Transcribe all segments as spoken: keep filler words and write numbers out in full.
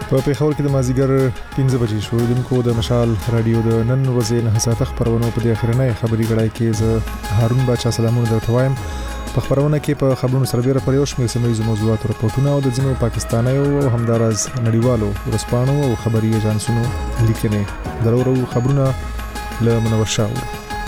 په پیښور کې د مازیګر پنځه بجې شو. دونکو د مشال رادیو د نن ورځې نه ساعته خبرونه په دې اخرنۍ خبري غړای کې ز هارون بچا سلامونه درته وایم. په خبرونه کې په خبرونو سربېره پر یو شمېر سیمه موضوعات راپورټونه او د ځینو پاکستانیو او همدارز نړیوالو ورسپانو او خبري ایجنسونو لیکنې ضرورو خبرونه له منور شاو.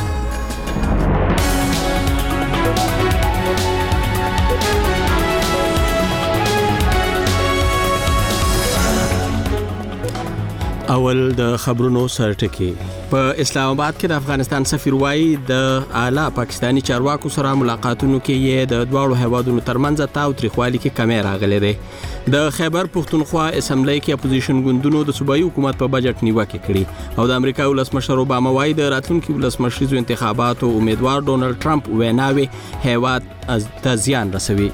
اول د خبرونو سرټکی. په اسلام آباد کې د افغانستان سفیر وایي د اعلی پاکستانی چارواکو سره ملاقاتونو کې یې د دواړو هیوادونو ترمنځ تاو تریخوالي کې کمی راغلی دی. د خیبر پښتونخوا اسمبلی کې اپوزیشن ګوندونو د صوبایي حکومت په بجټ نیوکه کړې او د امریکا ولسمشر اوباما وایي د راتلونکي ولسمشریزو انتخاباتو امیدوار ډونالد ټرمپ ویناوي هیواد ته زیان رسوي.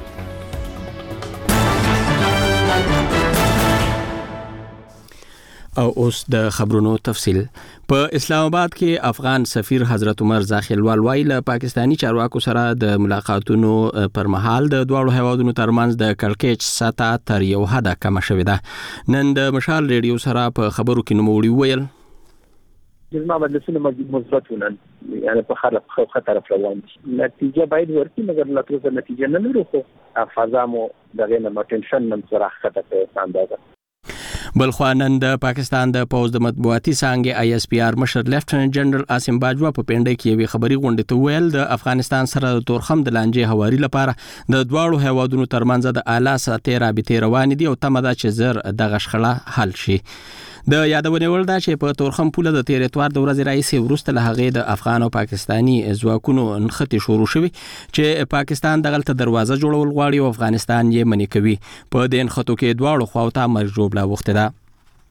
او اوس د خبرونو تفصیل. په اسلام آباد کې افغان سفیر حضرت عمر زاخیلوال وایي له پاکستانی چارواکو سره د ملاقاتونو پر مهال د دواړو هیوادونو ترمنځ د کړکېچ سطح تر یو حده کمه شوې ده. نن د مشال ریډیو سره په خبرو کې نوموړي وویل جسمه بدلسونه مثبت ونن یعنی په خلاف خو خطر روان دي. نتیجه باید ورته مګر لا تر نتیجه نه لرو خو فضا مو دغه نه مټنشن نن سره خطر په اندازه. بلخوا نن د پاکستان د پوز د مطبوعاتي څانګې آی اس پی آر مشر لیفټننټ جنرال عاصم باجوا په پنډه کې یوه خبري غونډه ته ویل د افغانستان سره د تورخم د لانجې هواري لپاره د دواړو هیوادونو ترمنځ د اعلی سطحي رابطې روان دي او تمه ده چې زر دغه شخړه حل شي. د یادونې وړ ده چې په تورخم پوله د تیر اتوار د ورځې راهیسې وروسته له هغې د افغان او پاکستانی ځواکونو نښتې شروع شوې چې پاکستان دغلته دروازه جوړول غواړي او افغانستان یې منې کوي. په دې نښتو کې دواړو خواو ته مرګ ژوبله اوښتې ده.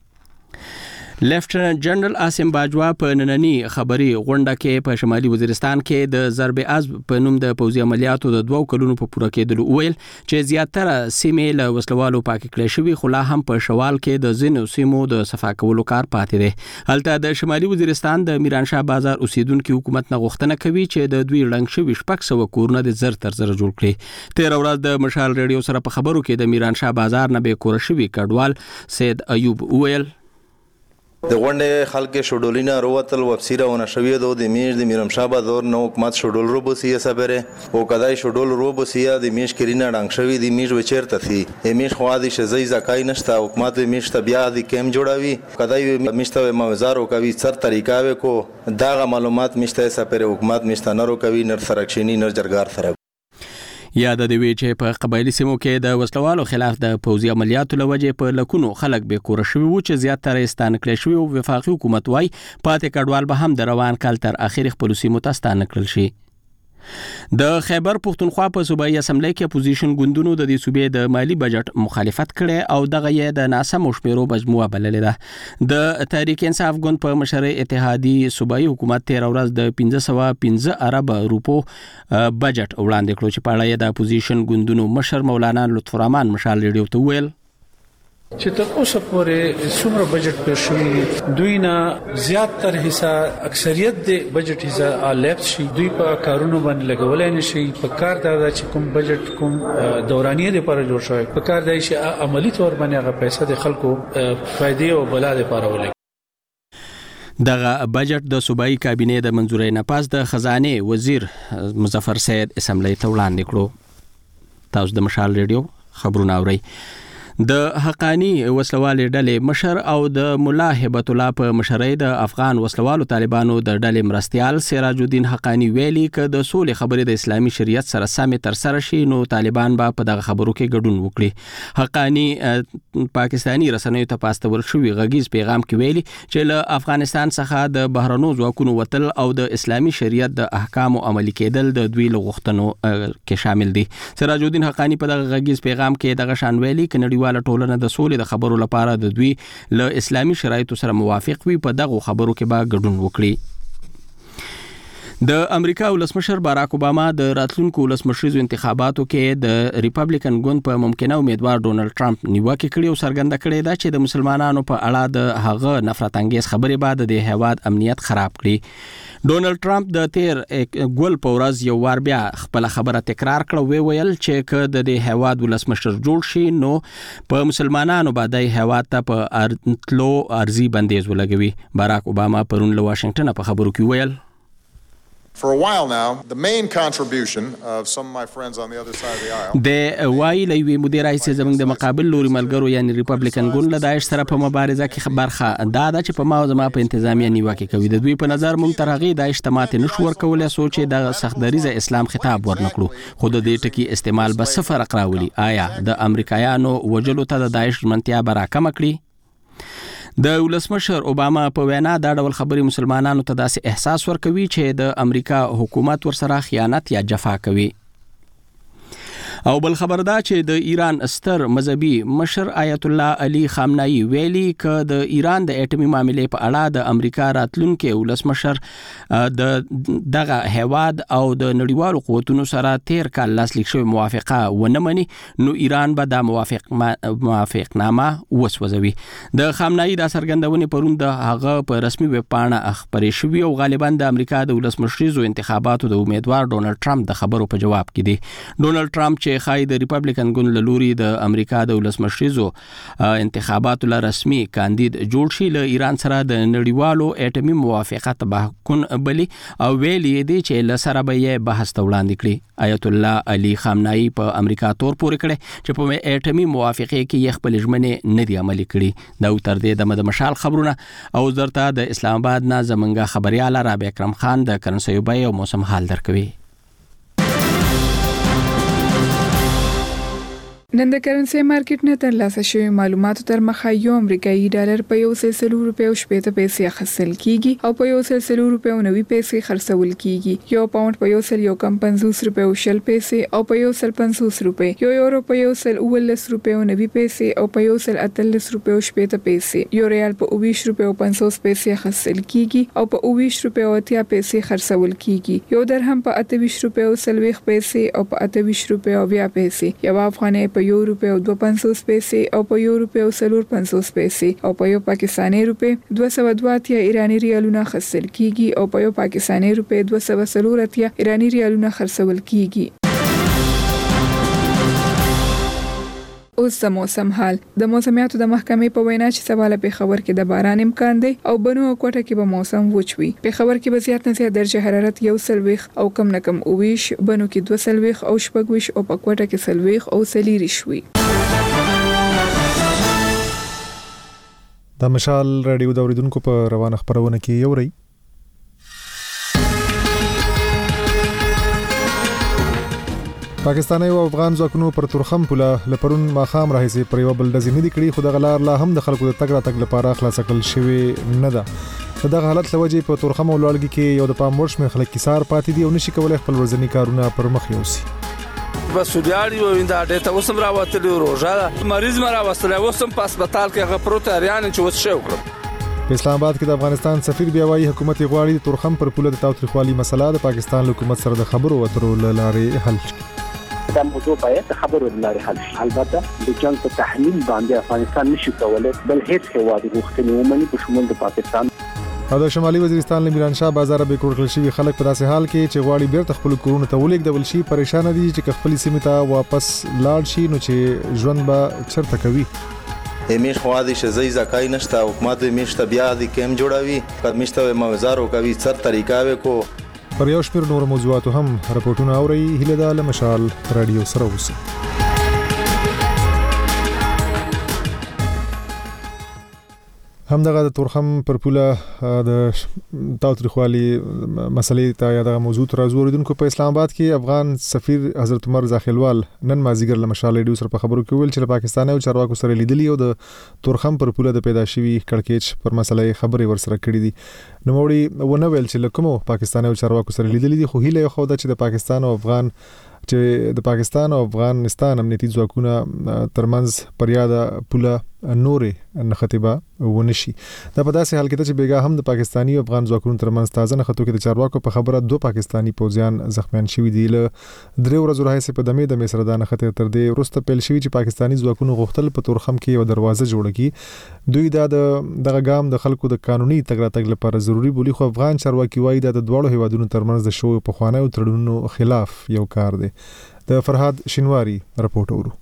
لیفټننټ جنرال عاصم باجوا په نننی خبري غونډه کې په شمالي وزیرستان کې د ضرب عزب په نوم د پوځي عملیاتو د دوو کلونو په پوره کېدلو ویل چې زیاتره سیمې له وسلوالو پاکې کړې شوي خو لا هم په شوال کې د ځینو سیمو د صفا کولو کار پاتې دی. هلته د شمالي وزیرستان د میرانشاه بازار اوسیدونکو حکومت نه غوښتنه کوي چې د دوی ړنګ شوي شپږ سوه کورونه د زر تر زر جوړ کړي. تېره ورځ د مشال ریډیو سره په خبرو کې د میرانشاه بازار نه بې کوره شوي کډوال سید ایوب ویل د غونډې خلک شډولینا روتل وبسیره ونه شوې دو د میش د میرمشاه بازار نو حکومت شډول رو بوسیه صبره او کدای شډول رو بوسیه د میش کرینا ډنګ شوې د میش وچرته ثي میش خو دي شزای زکای نشته حکومت میش ته بیا د کیم جوړاوي کدای میشته موزارو کوي سر طریقه وکړو داغه معلومات میشته صبره حکومت میشته نرو کوي نر سرکشنی نر جرګار سره. یاد دی وی چې په قبایلی سیمو کې د وسلوالو خلاف د پوځي عملیاتو لوجې په لکونو خلک به کور شوي وو چې زیاتره ستانه کړی شوی او وفاقي حکومت وای پاتې کډوال به هم د روان کال تر اخر خپل سیمو ته ستانه کړل شي. د خیبر پښتونخوا په صوبایي اسمبلی کې اپوزیشن ګوندونو د دې صوبې د مالی بجټ مخالفت کړي او دغه یې د ناسمو شمیرو مجموعه بللې ده. د تحریک انصاف ګوند په مشر اتحادي صوبایي حکومت تیر ورځ د پنځه سوه پنځه ارب روپو بجټ وړاندې کړو چې په اړه یې د اپوزیشن ګوندونو مشر مولانا لطف الرحمن مشال ریډیو ته ویل چې تر اوسه پورې څومره بجټ پر شوی دوی نه زیاتره حصہ اکثریت د بجټ حصہ لیفت شي دوی په کارونو باندې لګولای نشي په کار دا چې کوم بجټ کوم دورانیه لپاره جوړ شوی په کار دی چې عملی تور باندې هغه پیسې د خلکو فائدې او بلا لپاره ولګي. دغه بجټ د صوبایي کابینې د منځورۍ نه پاس د خزانه وزیر مظفر سید اسمبلی ته وړاندې کړو. تاسو د مشال ریډیو خبرونه اورئ. د حقانی وسلوالې ډلې مشر او د ملا هبت الله په مشرۍ د افغان وسلوالو طالبانو د ډلې مرستيال سراج الدین حقانی ویلي ک د سولې خبرې د اسلامي شریعت سره سمې تر سره شي نو طالبان به په دغه خبرو کې ګډون وکړي. حقانی پاکستانی رسنیو ته پاستول شوی غږیز پیغام کې ویلي چې له افغانستان څخه د بهرنو ځواکونو وتل او د اسلامي شریعت د احکامو عملي کېدل د دوی له غوښتنو کې شامل دي. سراج الدین حقانی په دغه غږیز پیغام کې دغه شان ویلي ک نړیوال ټولنه د سولې د خبرو لپاره د دوی له اسلامي شرایطو سره موافق وي په دغه خبرو کې به ګډون وکړي. د امریکا ولسمشر باراک اوباما د راتلونکو ولسمشریزو انتخاباتو کې د ریپبلیکن ګوند په ممکنه امیدوار ډونلډ ټرمپ نیوکه کړې او څرګنده کړې ده چې د مسلمانانو په اړه د هغه نفرت انګیز خبرې بعد د هیواد امنیت خراب کړي. ډونلډ ټرمپ د تیر ګول په ورځ یو وار بیا خپل خبره تکرار کړه، وی ویل چې که د دې هیواد ولسمشر جوړ شي نو په مسلمانانو باندې هیواد ته په ارتلو ارزي بندیز ولګوي. باراک اوباما پرون له واشنگټن په خبرو کې ویل For a while now, the main contribution of some of my friends on the other side of the aisle. د وای لوی مدیر رئیس زمنګ د مقابل لوري ملګرو یعنی ریپبلیکن ګوند له داعش سره په مبارزه کې خبرخه دا د چې په ماو زما په انتظامیه نیوکه کوي. د دوی په نظر مونږ تر هغه داعش ته ماته نشو ورکولای سوچ د سختدریزه اسلام خطاب ورنکړو، خو د دې ټکی استعمال به صفر راولي. آیا د امریکایانو وجلو ته د داعش منتیا براکم کړی؟ د ولسمشر اوباما په وینا دا ډول خبرې مسلمانانو ته داسې احساس ورکوي چې د امریکا حکومت ورسره خیانت یا جفا کوي. او بل خبر دا چې د ایران ستر مذهبي مشر آیت الله علي خامنه‌ای ویلي ک د ایران د اټومي معاملې په اړه د امریکا راتلونکي ولسمشر د دغه هیواد او د نړیوالو قوتونو سره تیر کال لاسلیک شوی موافقه ونه مني نو ایران به د موافق موافقتنامه وسوځوي. د خامنه‌ای د څرګندونې پرون د هغه په رسمي ویب پاڼه خبرې شوې او غالبا د امریکا د ولسمشریزو انتخاباتو د امیدوار ډونلډ ټرمپ د خبرو په جواب کې دی. ډونلډ ټرمپ چې خای د ریپبلیکن ګوند له لوري د امریکا د ولسمشریزو انتخاباتو لپاره رسمي کاندید جوړ شي له ایران سره د نړیوالو اټومي موافقت بحکون بلی او ویلي دی چې له سره به یې بحث ته وړاندې کړي. آیت الله علي خامنه‌ای په امریکا تور پورې کړي چې په اټومي موافقه کې یې خپل ژمنې نه دی عملي کړي. دا تر دې د مشال خبرونه او درته د اسلام آباد نه زمونږ خبريال رابع اکرم خان د کرنسي بیه او موسم حال درکوي. نن د کرنسي مارکیټ نه ترلاسه شوی معلوماتو تر مخه یو امریکایي ډالر په یو سل روپیو شپږ پیسې اخیستل کیږي او په یو سل روپیو نوي پیسې خرڅول کیږي. یو پاوند په یو سل یو کم پنځوس روپیو شل پیسې او په یو سل پنځوس روپۍ، یو یورو په یو سل اوولس روپیو نوي پیسې او په یو سل اتلس روپیو شپږ پیسې، یو ریال په اوویش روپیو پنځوس پیسې اخیستل کیږي او په اوویش روپیو اتیا پیسې خرڅول کیږي. یو درهم په اتویش روپیو سلويخ پیسې او په اتویش روپیو بیا پیسې، یو افغانۍ په یو روپیو دو پنځوس پیسې او په یو روپیو سلور پنځوس پیسې او په یو پاکستاني روپی دوه سوه دوه اتیا ایرانی ریالونه خرڅل کیږي او په یو پاکستاني روپی دوه سوه سلور اتیا ایرانی ریالونه خرڅول کیږي. اوس د موسم حال. د موسمیاتو د محکمې په وینا چې سبا له پیښور کې د باران امکان دی او بنو او کوټه کې به موسم وچ وي. پیښور کې به زیات نه زیات درجه حرارت یو سلويخ او کم نه کم اوویش، بنو کې دوه سلويخ او شپږویش او په کوټه کې سلويخ او سلیریش وي. د مشال رادیو د اوریدونکو په روانه خبرونه کې یو ری پاکستاني او افغان ځواکونو پر تورخم پوله لپرون ماخام راهسي پر یو بل دزې نه دي کړی، خو د غلار لا هم د خلکو د تګ را تګ لپاره خلاص کړل شوی نه ده. دغه حالت لوجې په تورخم او لوړګي کې یو د پام ورش مې خلک کیسار پاتې دي او نشي کولای خپل ورځنی کارونه پر مخ یوسي. بس سودیاړي ویندا ډېته وسم راوتلی روزه مریض مرا وستله وسم په هسپتال کې غفروت اریان چې وس شو کړم. په اسلام آباد کې د افغانستان سفیر بیا وايي حکومت غواړي د تورخم پر پوله د تاوتریخوالي مسله د پاکستان حکومت سره د خبرو اترو لارې حل شي. دا موضوع باید د خبرو لارې حل شي. البته د جنگ په تحلیل باندې افغانستان نشي کولای بل هیڅ هیواد غوښتنې ومني په شمول د پاکستان. او د شمالي وزیرستان له میران شاه بازار به کړل شي خلک په داسې حال کې چې غواړي بیرته خپل کورونه ته ولیږدول شي، پریشان دي چې خپل سیمه ته واپس لاړ شي نو چې ژوند به چرته کوي. همیش خو دې شزای زکای نشته حکومت همیش ته بیا د کیم جوړوي کدمشته موزارو کوي څر طریقه وکړو. پر یو شمیر نور موضوعاتو هم راپورټونه اوري. هله د مشال رادیو سره اوسئ. همدغه د تورخم پر پوله د تاوتریخوالي مسلې ته یا د موضوع تر زوریدونکو په اسلام آباد کې افغان سفیر حضرت عمر زاخیلوال نن مازیګر له مشال ریډیو سره په خبرو کې ویل چې پاکستان او چارواکو سره لیدلی او د تورخم پر پوله د پیدا شوی کړکېچ پر مسلې خبرې ورسره کړې دي. نو وړي ونه ویل چې لکه پاکستان او چارواکو سره لیدلی دي، خو هیله خو دا چې د پاکستان او افغان چې د پاکستان او افغانستان امنیتي ځواکونه ترمنځ پر یاد پوله نورې نخټبا ونشي. دا په داسې حال کې چې بیګا هم د پاکستانی او افغان ځواکونو ترمنځ تازه نخټو کې د چارواکو په خبره دوه پاکستانی پوځیان زخمیان شوي دي. له درې ورځې راهیسې په دمه د مصر د نخټې تر دې وروسته پیل شوی چې پاکستانی ځواکونو غوښتل په تورخم کې یو دروازه جوړه کړي. دوی دا د دغه ګام د خلکو د قانوني تګ راتګ لپاره ضروری بولی، خو افغان چارواکي وایي دا د دوه هیوادونو ترمنځ د شوی په خوانه او تړونونو خلاف یو کار دی. د فرهاد شینواری رپورټ اورو.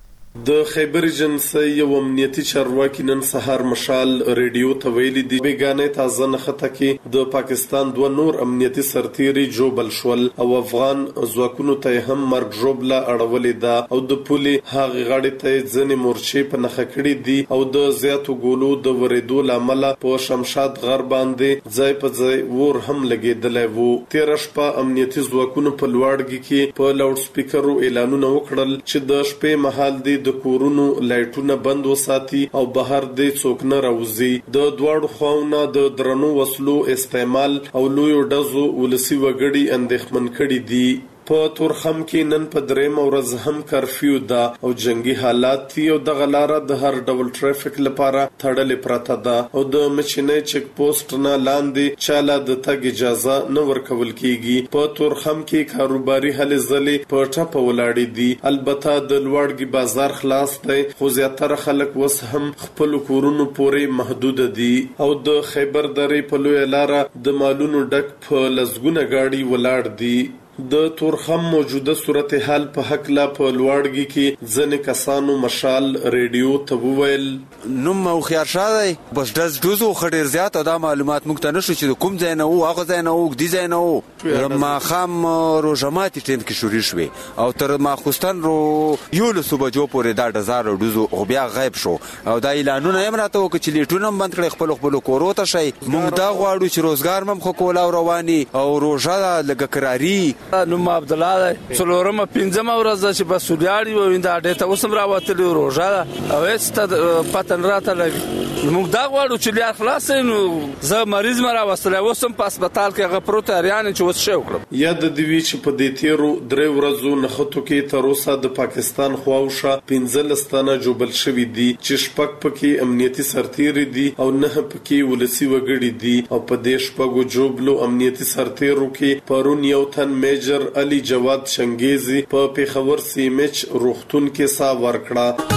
د خیبر ایجنسی یو امنیتي چارواکي نن سهار مشال ریډیو ته ویلي دي بیگانه تازه نخته کې د پاکستان دوه نور امنیتي سرتیري جوبل شول او افغان ځواکونو ته هم مرګ جوبله اړولې ده او د پولي هغه غاړې ته ځنې مورچې په نخ کړې دي او د زیاتو ګولو د ورېدو لامل په شمشاد غر باندې ځای په ځای ور هم لګېدلې وو. تیر شپه امنیتي ځواکونو په لوړګي کې په لاوډ سپیکرو اعلانونه وکړل چې د شپې مهال دی د کورونو لایټونه بند وساتي او بهر د څوک نه راوځي. د دواړو خواونه د درنو وسلو استعمال او لوی ډزو ولسی وګړي اندېښمن کړي دي. په تورخم کې نن په دریم ورځ هم کرفیو ده او جنگي حالات دي او د غلاره د هر ډول ټریفیک لپاره تړلې پراته ده او د مچنې چک پوسټ نه لاندې چاله د تګ اجازه نه ورکول کیږي. په تورخم کې کاروباري هلې ځلې په ټاپه ولاړې دي. البته د لوړګي بازار خلاص دی خو زیاتره خلک وس هم خپل کورونو پورې محدود دي او د خیبر درې په لوی لاره د مالونو ډک په لزګونه گاډي ولاړ دي. د تورخم موجوده صورتحال په حق لا په لوړګي کې ځنې کسانو مشال ریډیو ته وویل نوم او خيار شاده بس دز دوزو خډیر زیات او دا معلومات مونږ ته نشو چې کوم ځای نه وو هغه ځای نه وو دي ځای نه وو. ما خام روزماتي ټیم کې شوري شوي او تر ما خوستان رو یو له صبح جو پورې دا دزار دوزو او بیا غیب شو او دا اعلانونه هم راته وکړي چې لیټونه بند کړي خپل خپل کورو ته شي. مونږ دا غواړو چې روزګار مم خو کولا رواني او روزه لګ قراري. نوم عبد الله څلورمه پنځمه ورځ چې بس سودیاړي و دا ډېته اوسم راوتلی روزه او است پتن راته لګي. موږ دا غواړو چې لار خلاص نو زه مریض مرا وستلې اوسم په هسپتال کې غپروت اریان چې وڅ شو کړم. یا د دوی چې په دې تیرو درې ورځو نخټو کې تر اوسه د پاکستان خواوشه پنځه لستانه جوبل شوی دي چې شپږ پکې امنیتي سرتیري دي او نه پکې ولسی وګړي دي او په دې شپږو جوبلو امنیتي سرتیرو کې پرون یو تن میجر علي جواد شنګيزي په پیښور سیمچ روختون کې سا ورکړه.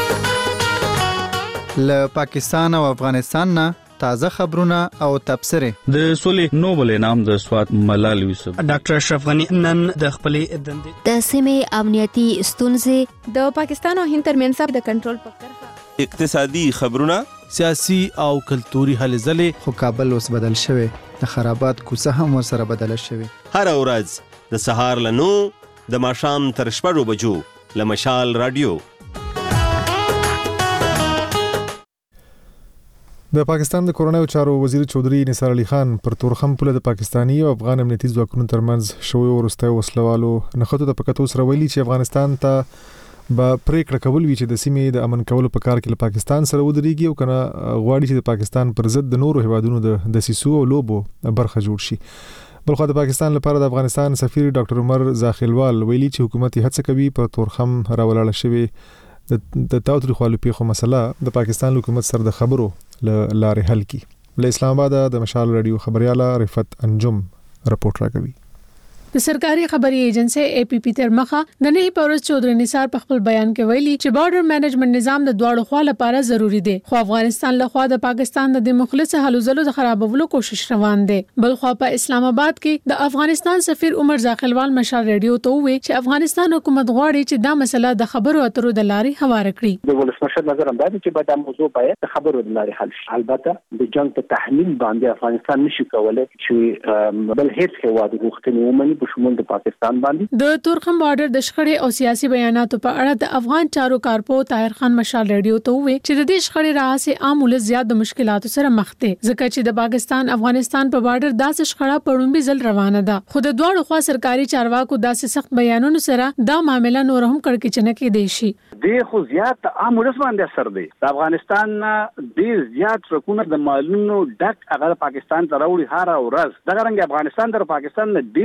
له پاکستان او افغانستان نه تازه خبرونه او تبصره. د سولې نوبل انعام د سواد ملال یوسف ډاکټر اشرف غنی نن د خپلې دندې د سیمې امنیتي ستونزې د پاکستان او هند ترمنځ د کنټرول په کرښه اقتصادي خبرونه سیاسي او کلتوري هلې ځلې. خو کابل اوس بدل شوی د خرابات کوڅه هم ورسره بدل شوی. هر ورځ د سهار لنو د ماښام تر شپږو بجو له مشال رادیو. د پاکستان د کورنیو چارو وزیر چودري نثار علي خان پر تورخم پوله د پاکستانی او افغان امنیتي ځواکونو ترمنځ شوی ورسته وسلوالو نخټو د پکتو سره ویلي چې افغانستان ته به پریکړه کول وی چې د سیمې د امن کولو په کار کې له پاکستان سره ودرېږي او کنه غواړي چې د پاکستان پر ضد د نورو هیوادونو د دسیسو او لوبو برخه جوړ شي. بلخو د پاکستان لپاره د افغانستان سفیر ډاکټر عمر زاخیلوال ویلي چې حکومت هڅه کوي په تورخم راولاړ شوی د تاوتریخوالو پیښو مسله د پاکستان حکومت سره د خبرو لارې حل کی. له اسلام آباد د مشال رادیو خبرياله رفت انجم رپورټ راکوي. د سرکاري خبري ایجنسی اے پی پی تر مخه د نه پورس چودري نثار په خپل بیان کې ویلي چې بارډر مینجمنت نظام د دواړو خوا لپاره ضروری دی خو افغانستان له خوا د پاکستان د مخلص حلو زلو د خرابولو کوشش روان دي. بل خو په اسلام آباد کې د افغانستان سفیر عمر زاخیلوال مشال ریډیو ته وی چې افغانستان حکومت غواړي چې دا مسله د خبرو اترو د لارې هواره کړي. د ولسمشر نظر هم دا چې به دا موضوع باید د خبرو د لارې حل شي. البته د جنگ په تحمیل باندې افغانستان نشي کولای چې بل هیڅ هیواد غوښتنې ومني په شمول د پاکستان باندې. د تورخم بارډر د شخړې او سیاسي بیاناتو په اړه د افغان چارو کارپو طاهر خان مشال ریډیو ته وی چې د دې شخړې راځي عام ولز زیات د مشکلاتو سره مخ دي ځکه چې د پاکستان افغانستان په بارډر داسې شخړه پړومبي ځل روانه ده. خو د دوه خوا سرکاري چارواکو داسې سخت بیانونو سره دا معاملې نور هم کړکېچنه کې دي شي. د خو زیات عام ولز باندې اثر دی. د افغانستان د زیات رکونه د مالونو ډک هغه پاکستان ته راوړي هر ورځ. دغه رنګ افغانستان در پاکستان نه ډیر زیات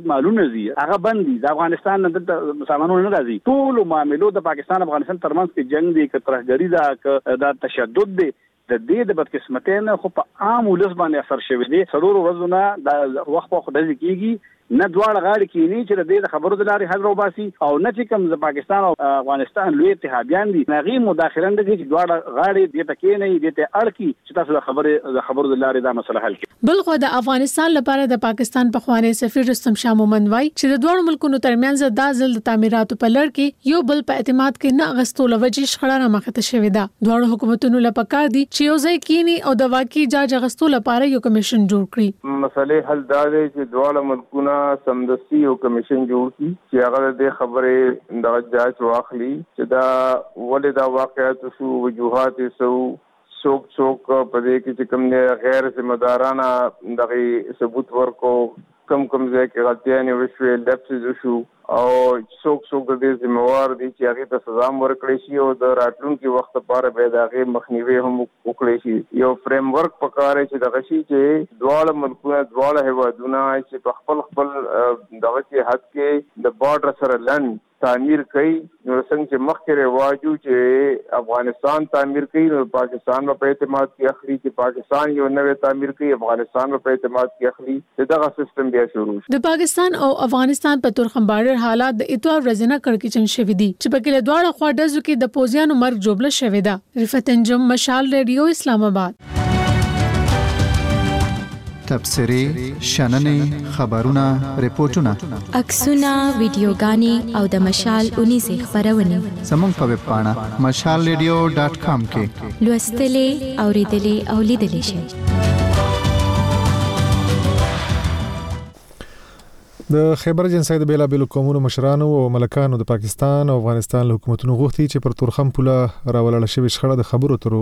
بیت مالونه زی هغه بندي د افغانستان د سامانونو نه راځي ټول معاملو د پاکستان افغانستان ترمنځ کې جنگ دی که ترهګری ده د تشدد دی د دې د بدقسمتۍ نه خو په عام ولس باندې اثر شوی دی څلور ورځې نه د وخت په خدای کېږي نه دواړه غاړې کې نه چې د دې خبرو د لارې حل راوباسي او نه چې کوم د پاکستان او افغانستان لوی اتحادیان دي هغې مداخله نه کوي چې دواړه غاړې دې ته کېنوي دې ته اړ کړي چې تاسو د خبرې د خبرو د لارې دا مسله حل کړي. بلخو د افغانستان لپاره د پاکستان پخوانی سفیر رستم شاه مومند وایي چې د دوه ملکونو ترمنځ د ځل د تعمیراتو په لړ کې یو بل په اعتماد کې نه غستو لوجې شخړه رامخته شوې ده. دوه حکومتونو لپاره کار دي چې یو ځای کینی او د واقعي جاج غستو لپاره یو کمیشن جوړ کړي. مسلې حل دا دی چې دوه ملکونه سمدستي یو کمیشن جوړ کړي چې هغه د خبرې د جاج واخلي چې دا ولې دا واقعیت شو وجوهات سو څوک څوک په دې کې چې کوم نه غیر ذمہ دارانه دغه ثبوت ورکو کم کم ځای کې غلطیاں وشوي لپسز وشو او څوک څوک د دې ذمہوار دي چې هغه ته سزا ورکړي شي او د راتلونکي وخت لپاره به د هغه مخنیوي هم وکړي شي. یو فریم ورک پکاره چې د غشي چې دواړه ملکونه دواړه هیوادونه چې په خپل خپل دغه کې حد کې د بارډر سره لن تعمیر کوي نو څنګه چې مخکې رواجو چې افغانستان تعمیر کوي نو پاکستان په اعتماد کې اخلي چې پاکستان یو نوې تعمیر کوي افغانستان په اعتماد کې اخلي دغه سیستم بیا شروع شي. د پاکستان او افغانستان په تورخم بارډر حالات د اتوار ورځې کړکېچن شوې دي چې په کې له دواړو خوا ډزو کې د پوزیانو مرګ جوړه شوې ده. رفعت انجم مشال ریډیو اسلام آباد. تبصرې شننې خبرونه ریپورتونه عکسونه ویډیوګانې او د مشال اونیزې خبرونه زموږ په ویب پاڼه مشال ریډیو ډاټ کام کې لوستلې اوریدلې او لیدلې شئ. د خیبر جنسای د بیلابیلو قومونو مشرانو او ملکانو د پاکستان او افغانستان حکومتونو غوښتي چې پر تورخم پوله راولل شوی شخړه د خبرو ترو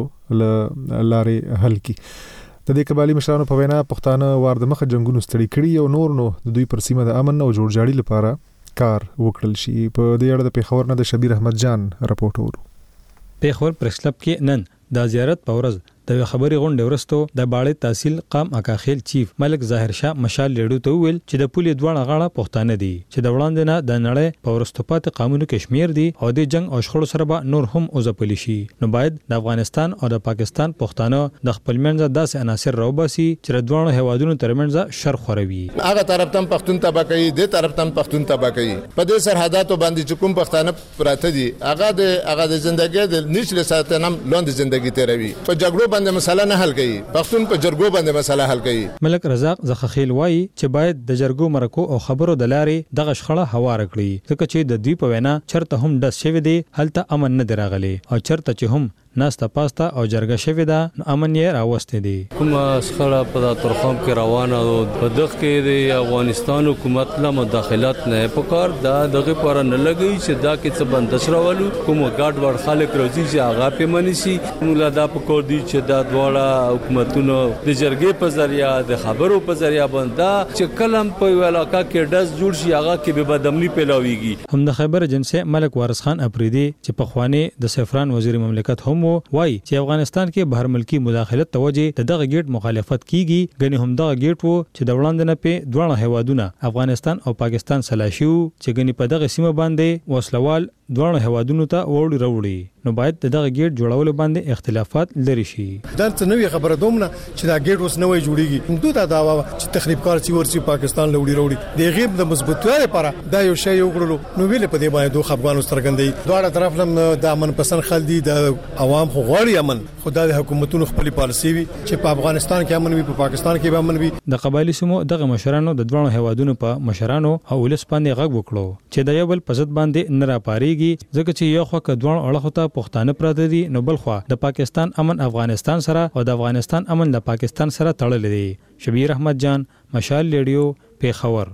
لارې حل کړي. د دې قبایلی مشرانو په وینا پښتانه وار د مخه جنگونو ستړي کړي او نور نو د دوی پر سیمه د امن او جوړجاړي لپاره کار وکړل شي. په دې اړه د پیښور نه د شبیر احمد جان راپورټ ورو. پیښور پریس کلب کې نن د زیارت په ورځ د خبري غونډې ورستو د باړې تحصیل قام اکاخیل چیف ملک ظاهر شاه مشال لیډو ته ویل چې د پولې دوه غاړه پښتانه دي چې د وړاندې نه د نړۍ په ورستو پات قانونو کې شمیر دي او د جنگ او شخړو سره به نور هم اوځپلی شي. نو باید د افغانستان او د پاکستان پښتانه د خپل منځ داسې عناصر راوباسي چې د دوه هیوادونو ترمنځ شر خوروي. هغه طرف تم پښتون تبا کوي د طرف تم پښتون تبا کوي په دې سرحداتو باندې چې کوم پښتانه پراته دي هغه د هغه د ژوندۍ د نشله ساتنم لاندې ژوندۍ تیروي په جګړو باندې مسله نه کوي پښتون په جرګو باندې مسله حل کوي. ملک رزاق زخخیل وایي چې باید د جرګو مرکو او خبرو د لارې دغه شخړه هوار کړي ځکه چې د دوی په وینا چرته هم د شوی دی هلته امن نه دراغلي او چرته چې هم ناستا پاستا او جرګه شوی دا امن یې راوستي دي. کوم شخړه په تورخم کې روانه او په دغه کې د افغانستان حکومت له مداخلت نه پکار دا دغه پر نه لګي چې دا کې څه بندش راولو کوم ګاډ ور خلک روزي چې هغه په منی سي موږ دا پکور دي چې دا دواړه حکومتونو د جرګې په ذریعہ د خبرو په ذریعہ باندې چې کلم په علاقہ کې ډز جوړ شي هغه کې به بدامني پیلاويږي. هم د خیبر جنسه ملک وارث خان اپریدي چې په خواني د سفران وزیر مملکت هم وای چې افغانستان کې بهر ملکی مداخلت توجه د دغه گیټ مخالفت کیږي غني هم دغه گیټ وو چې د وړاندې نه په دوه هیوادونه افغانستان او پاکستان سلاشیو چې غني په دغه سیمه باندې وسلوال دوه هیوادونو ته وړي وروړي نو باید دغه گیټ جوړول باندې اختلافات لري شي. دا څه نوې خبره دومره چې دا گیټ اوس نوې جوړیږي موږ ته دا داوا چې تخریب کار چې ورسي پاکستان لوړي وروړي د غیب د مضبوطوالي لپاره دا یو شی وګړو نو ویل په دې باندې دوه افغانو سترګندې دواړه طرف لم د امن پسند خلدي د عوام خو غواړي امن خدای د حکومتونو خپل پالیسي وي چې په افغانستان کې امن وي په پاکستان کې به امن وي. د قبایلی سمو دغه مشرانو د دوه هیوادونو په مشرانو او ولس باندې غږ وکړو چې د یو بل په ضد باندې نه راپاریږي ځکه چې یو خو کډوان اړه ته پښتانه پراته دي نو بل خو د پاکستان امن افغانستان سره او د افغانستان امن د پاکستان سره تړل دي. شبیر احمد جان مشال ریډیو پیښور.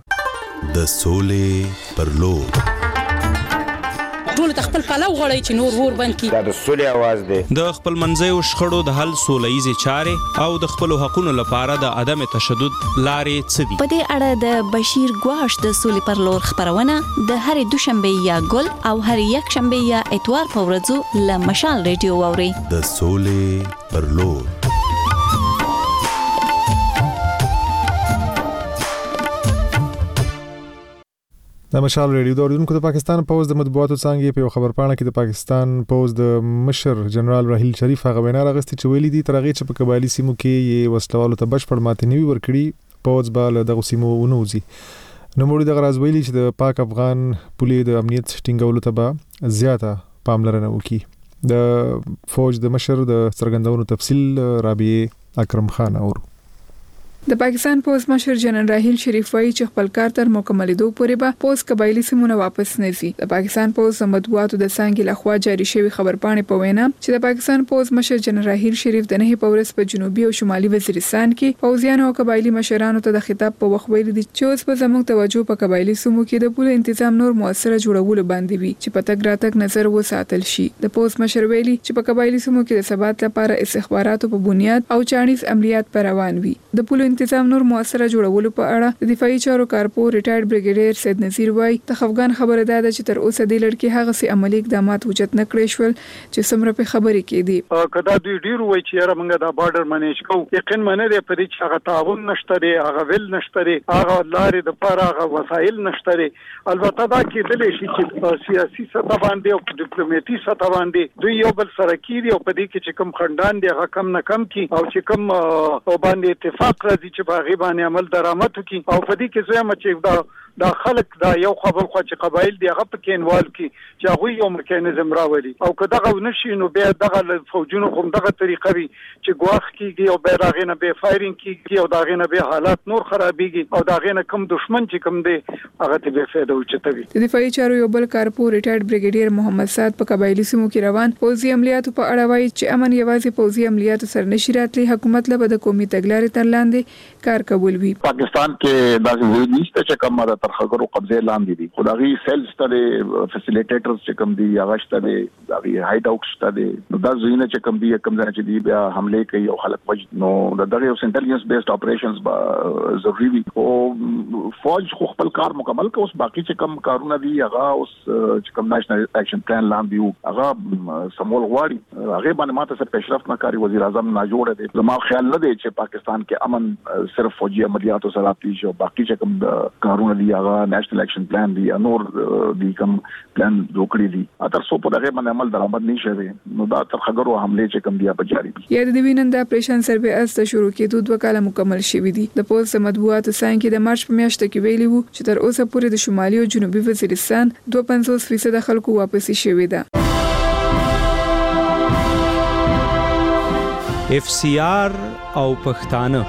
د سولې پر لور ټول خپل پلو غړی چې نور ور بند کی دا د سولې आवाज دی د خپل منځي شخړو د حل سولېزي چارې او د خپل حقوقو لپاره د عدم تشدد لارې څدي. په دې اړه د بشیر ګواش د سولې پر لور خبرونه د هر دوشنبه یا ګل او هر یک شنبه یا اتوار په ورځو ل مشال ریډیو ووري. د سولې پر لور د مشال ریډیو د اوریدونکو د پاکستان پوز د مطبوعاتو څنګه په خبرپاڼه کې د پاکستان پوز د مشر جنرال راحیل شریف هغه وینا راغستې چې ویلي دي ترغه چې په قبایلی سیمو کې یې وسلوالو ته بشپړ ماتې نیوي ورکړي پوز بال د سیمو ونوزي نو موږ د غراز ویلي چې د پاک افغان پولیس د امنیت ټینګولو ته به زیاته پاملرنه وکړي د فوج د مشر د څرګندونو تفصیل رابعه اکرم خان اور د پاکستان پوز مشر جنرال راحیل شریف وايي چې خپل کار تر مکملېدو پورې به پوز قبایلی سیمونه واپس نه شي. د پاکستان پوز مطبوعاتو د څنګه لخوا جاری شوی خبرپاڼې په وینا چې د پاکستان پوز مشر جنرال راحیل شریف د نه پورس په جنوبي او شمالي وزیرستان کې پوزیانو او قبایلی مشرانو ته د خطاب په وخت ویلي دي چې اوس په زموږ توجه په قبایلی سیمو کې د پوله تنظیم نور موثره جوړولو باندې وي چې په تګ راتګ نظر وساتل شي. د پوز مشر ویلي چې په قبایلی سیمو کې د ثبات لپاره استخباراتو په بنیاد او چانیز عملیات پر روان وي. د پوله تنظیم نور موثره جوړولو په اړه د دفاعي چارو کارپور ریټایرډ بریګیډیر سید نذیر وای د افغان خبره ده چې تر اوسه د لړکی هغه سي عملی اقدامات وجود نه کړی شول چې سمره په خبرې کې دي. کدا دوی ډیر وای چې یاره موږ دا بارډر منیج کوو یقین منه دی په دې چې هغه تعاون نشته دی هغه ویل نشته دی هغه لارې د پاره هغه وسایل نشته دی. البته دا کې دلې شي چې سیاسي سطح باندې او ډیپلوماټي سطح باندې دوی یو بل سره کیږي او په دې کې چې کوم خندان دی هغه کم نه کم کی او چې کوم باندې اتفاق راځي چې باغی باندې عمل درآمد کی او په دې کې زما چې دا دا خلک دا یو خبر خو چې قبایل دی هغه په کینوال کې چې هغه یو میکانیزم راولي او که دغه نشي نو بیا دغه فوجونو کوم دغه طریقه وي چې ګواخ کیږي او بیا دغه نه به فایرینګ کیږي او دغه نه به حالات نور خرابيږي او دغه نه کم دشمن چې کم دی هغه ته به فایده وچتوي. د دفاعي چارو یو بل کارپور ریټایرډ بریګیډیر محمد سعد په قبایلی سیمو کې روان پوځي عملیاتو په اړه وایي چې امن یوازې پوځي عملیاتو سره نشي راتلی حکومت له د قومي تګلارې تر لاندې کار کول وی. پاکستان کې داسې وی نشته چې کوم د ترخګرو قبضه لاندې دي خدایي سیلز ته فیسیلیټیټرز چې کوم دي هغه شته دي دغه هایډ اوټ شته دي نو دا زینه چې کوم دي کوم ځای چې دی بیا حمله کوي او خلک وج نو دغه یو انټيليجنس بیسډ اپریشنز با ضروري وي او فوج خو خپل کار مکمل کوي اوس باقي چې کوم کارونه دي هغه اوس چې کوم نېشنل اکشن پلان لاندې یو هغه سمول غواړي هغه باندې ماته سره پیشرفت نکاري وزیر اعظم نه جوړ دي زما خیال نه دی چې پاکستان کې امن صرف فوجي عملیاتو سره پیښ او باقي چې کوم کارونه دي هغه نېشنل اکشن پلان دی نور دی کوم پلان جوړی دي اتر سو په دغه باندې عمل درآمد نشي نو دا تر خبرو حمله چې کوم دی په جاری دي. یا د وینند اپریشن سروې است شروع کېدو دوه کاله مکمل شوې دي. د پولیس مطبوعاتو څنګه کې د مارچ په میاشت کې ویلي وو چې تر اوسه پورې د شمالي او جنوبي وزیرستان دوه پنځوس فیصد خلکو واپسی شوې ده. اف سی آر او پښتانه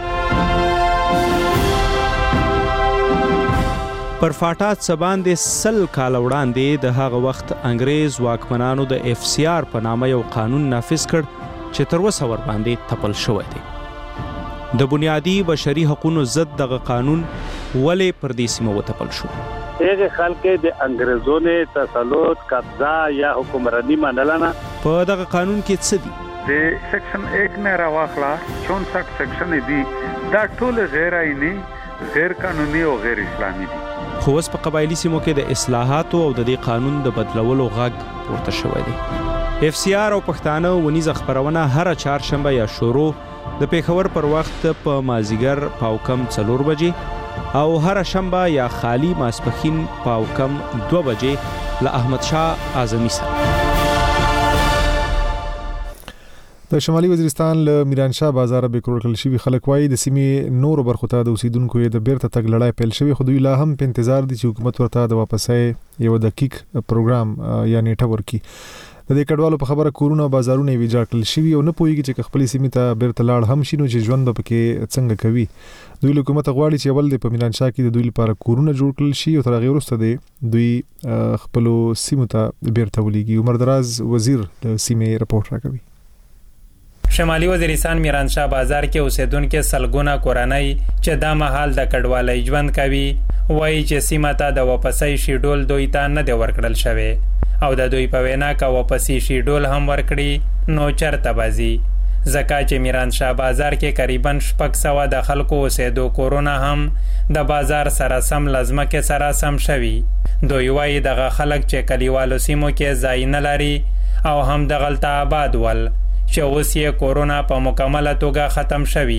پر فاټات سباندې سل کال وړاندې د هغه وخت انګريز واکمنانو د اف سی آر په نامه یو قانون نافذ کړ چې تر اوسه ور باندې تپل شوی دی. د بنیادی بشري حقوقو ضد دغه قانون ولې پر دې سیمه وتپل شو؟ هغه خلک د انګريزونو تسلط قبضه یا حکمرانی منلنه په دغه قانون کې څه دي؟ د سیکشن ایک نه راوخلا چونسठ سیکشن دي دا ټول غیر آئینی غیر قانوني او غیر اسلامي دي. خو اوس په قبایلی سیمو کې د اصلاحاتو او د دې قانون د بدلولو غږ پورته شوی دی. اف سی آر او پښتانه ونیزه خبرونه هر چهارشنبه یا شروع د پیښور پر وخت په مازیګر پاو کم څلور بجې او هر شنبه یا خالی ماسپخین پاو کم دو بجې له احمد شاه اعظمي سره. د شمالي وزیرستان له میرانشاه بازار به کړل کل شي خلک وایي د سیمې نور برخو ته د اوسیدونکو د بیرته تګ لړۍ پیل شوی خو دوی لا هم په انتظار دي چې حکومت ورته د واپسې یو دقیق پروګرام یا نیټه ورکړي. د دې کډوالو په خبره کورونه بازارونه ویجاړ کړل شي او نه پوهیږي چې خپل سیمې ته بیرته لاړ هم شي نو چې ژوند به کې څنګه کوي. دوی حکومت غواړي چې اول د په میرانشاه کې د دوی لپاره کورونه جوړ کړل شي او تر هغه وروسته د دوی خپل سیمې ته بیرته ولېږي. عمر دراز وزیر د سیمې رپورټ راکوي. شمالي وزیرستان میرانشاه بازار کې اوسیدونکو سلګونه کورنۍ چې دا مهال د کډوالۍ ژوند کوي وایي چې سیمه ته د واپسۍ شیډول دوی ته نه دی ورکړل شوی او د دوی په وینا که واپسۍ شیډول هم ورکړي نو چرته بازي ځکه چې میرانشاه بازار کې قریبا شپږ سوه د خلکو اوسېدو کورونه هم د بازار سره سم لازمکې سره سم شوي. دوی وایي دغه خلک چې کلیوالو سیمو کې ځای نه لري او هم دغلته آباد ول چې اوس یې کورونا په مکمله توګه ختم شوی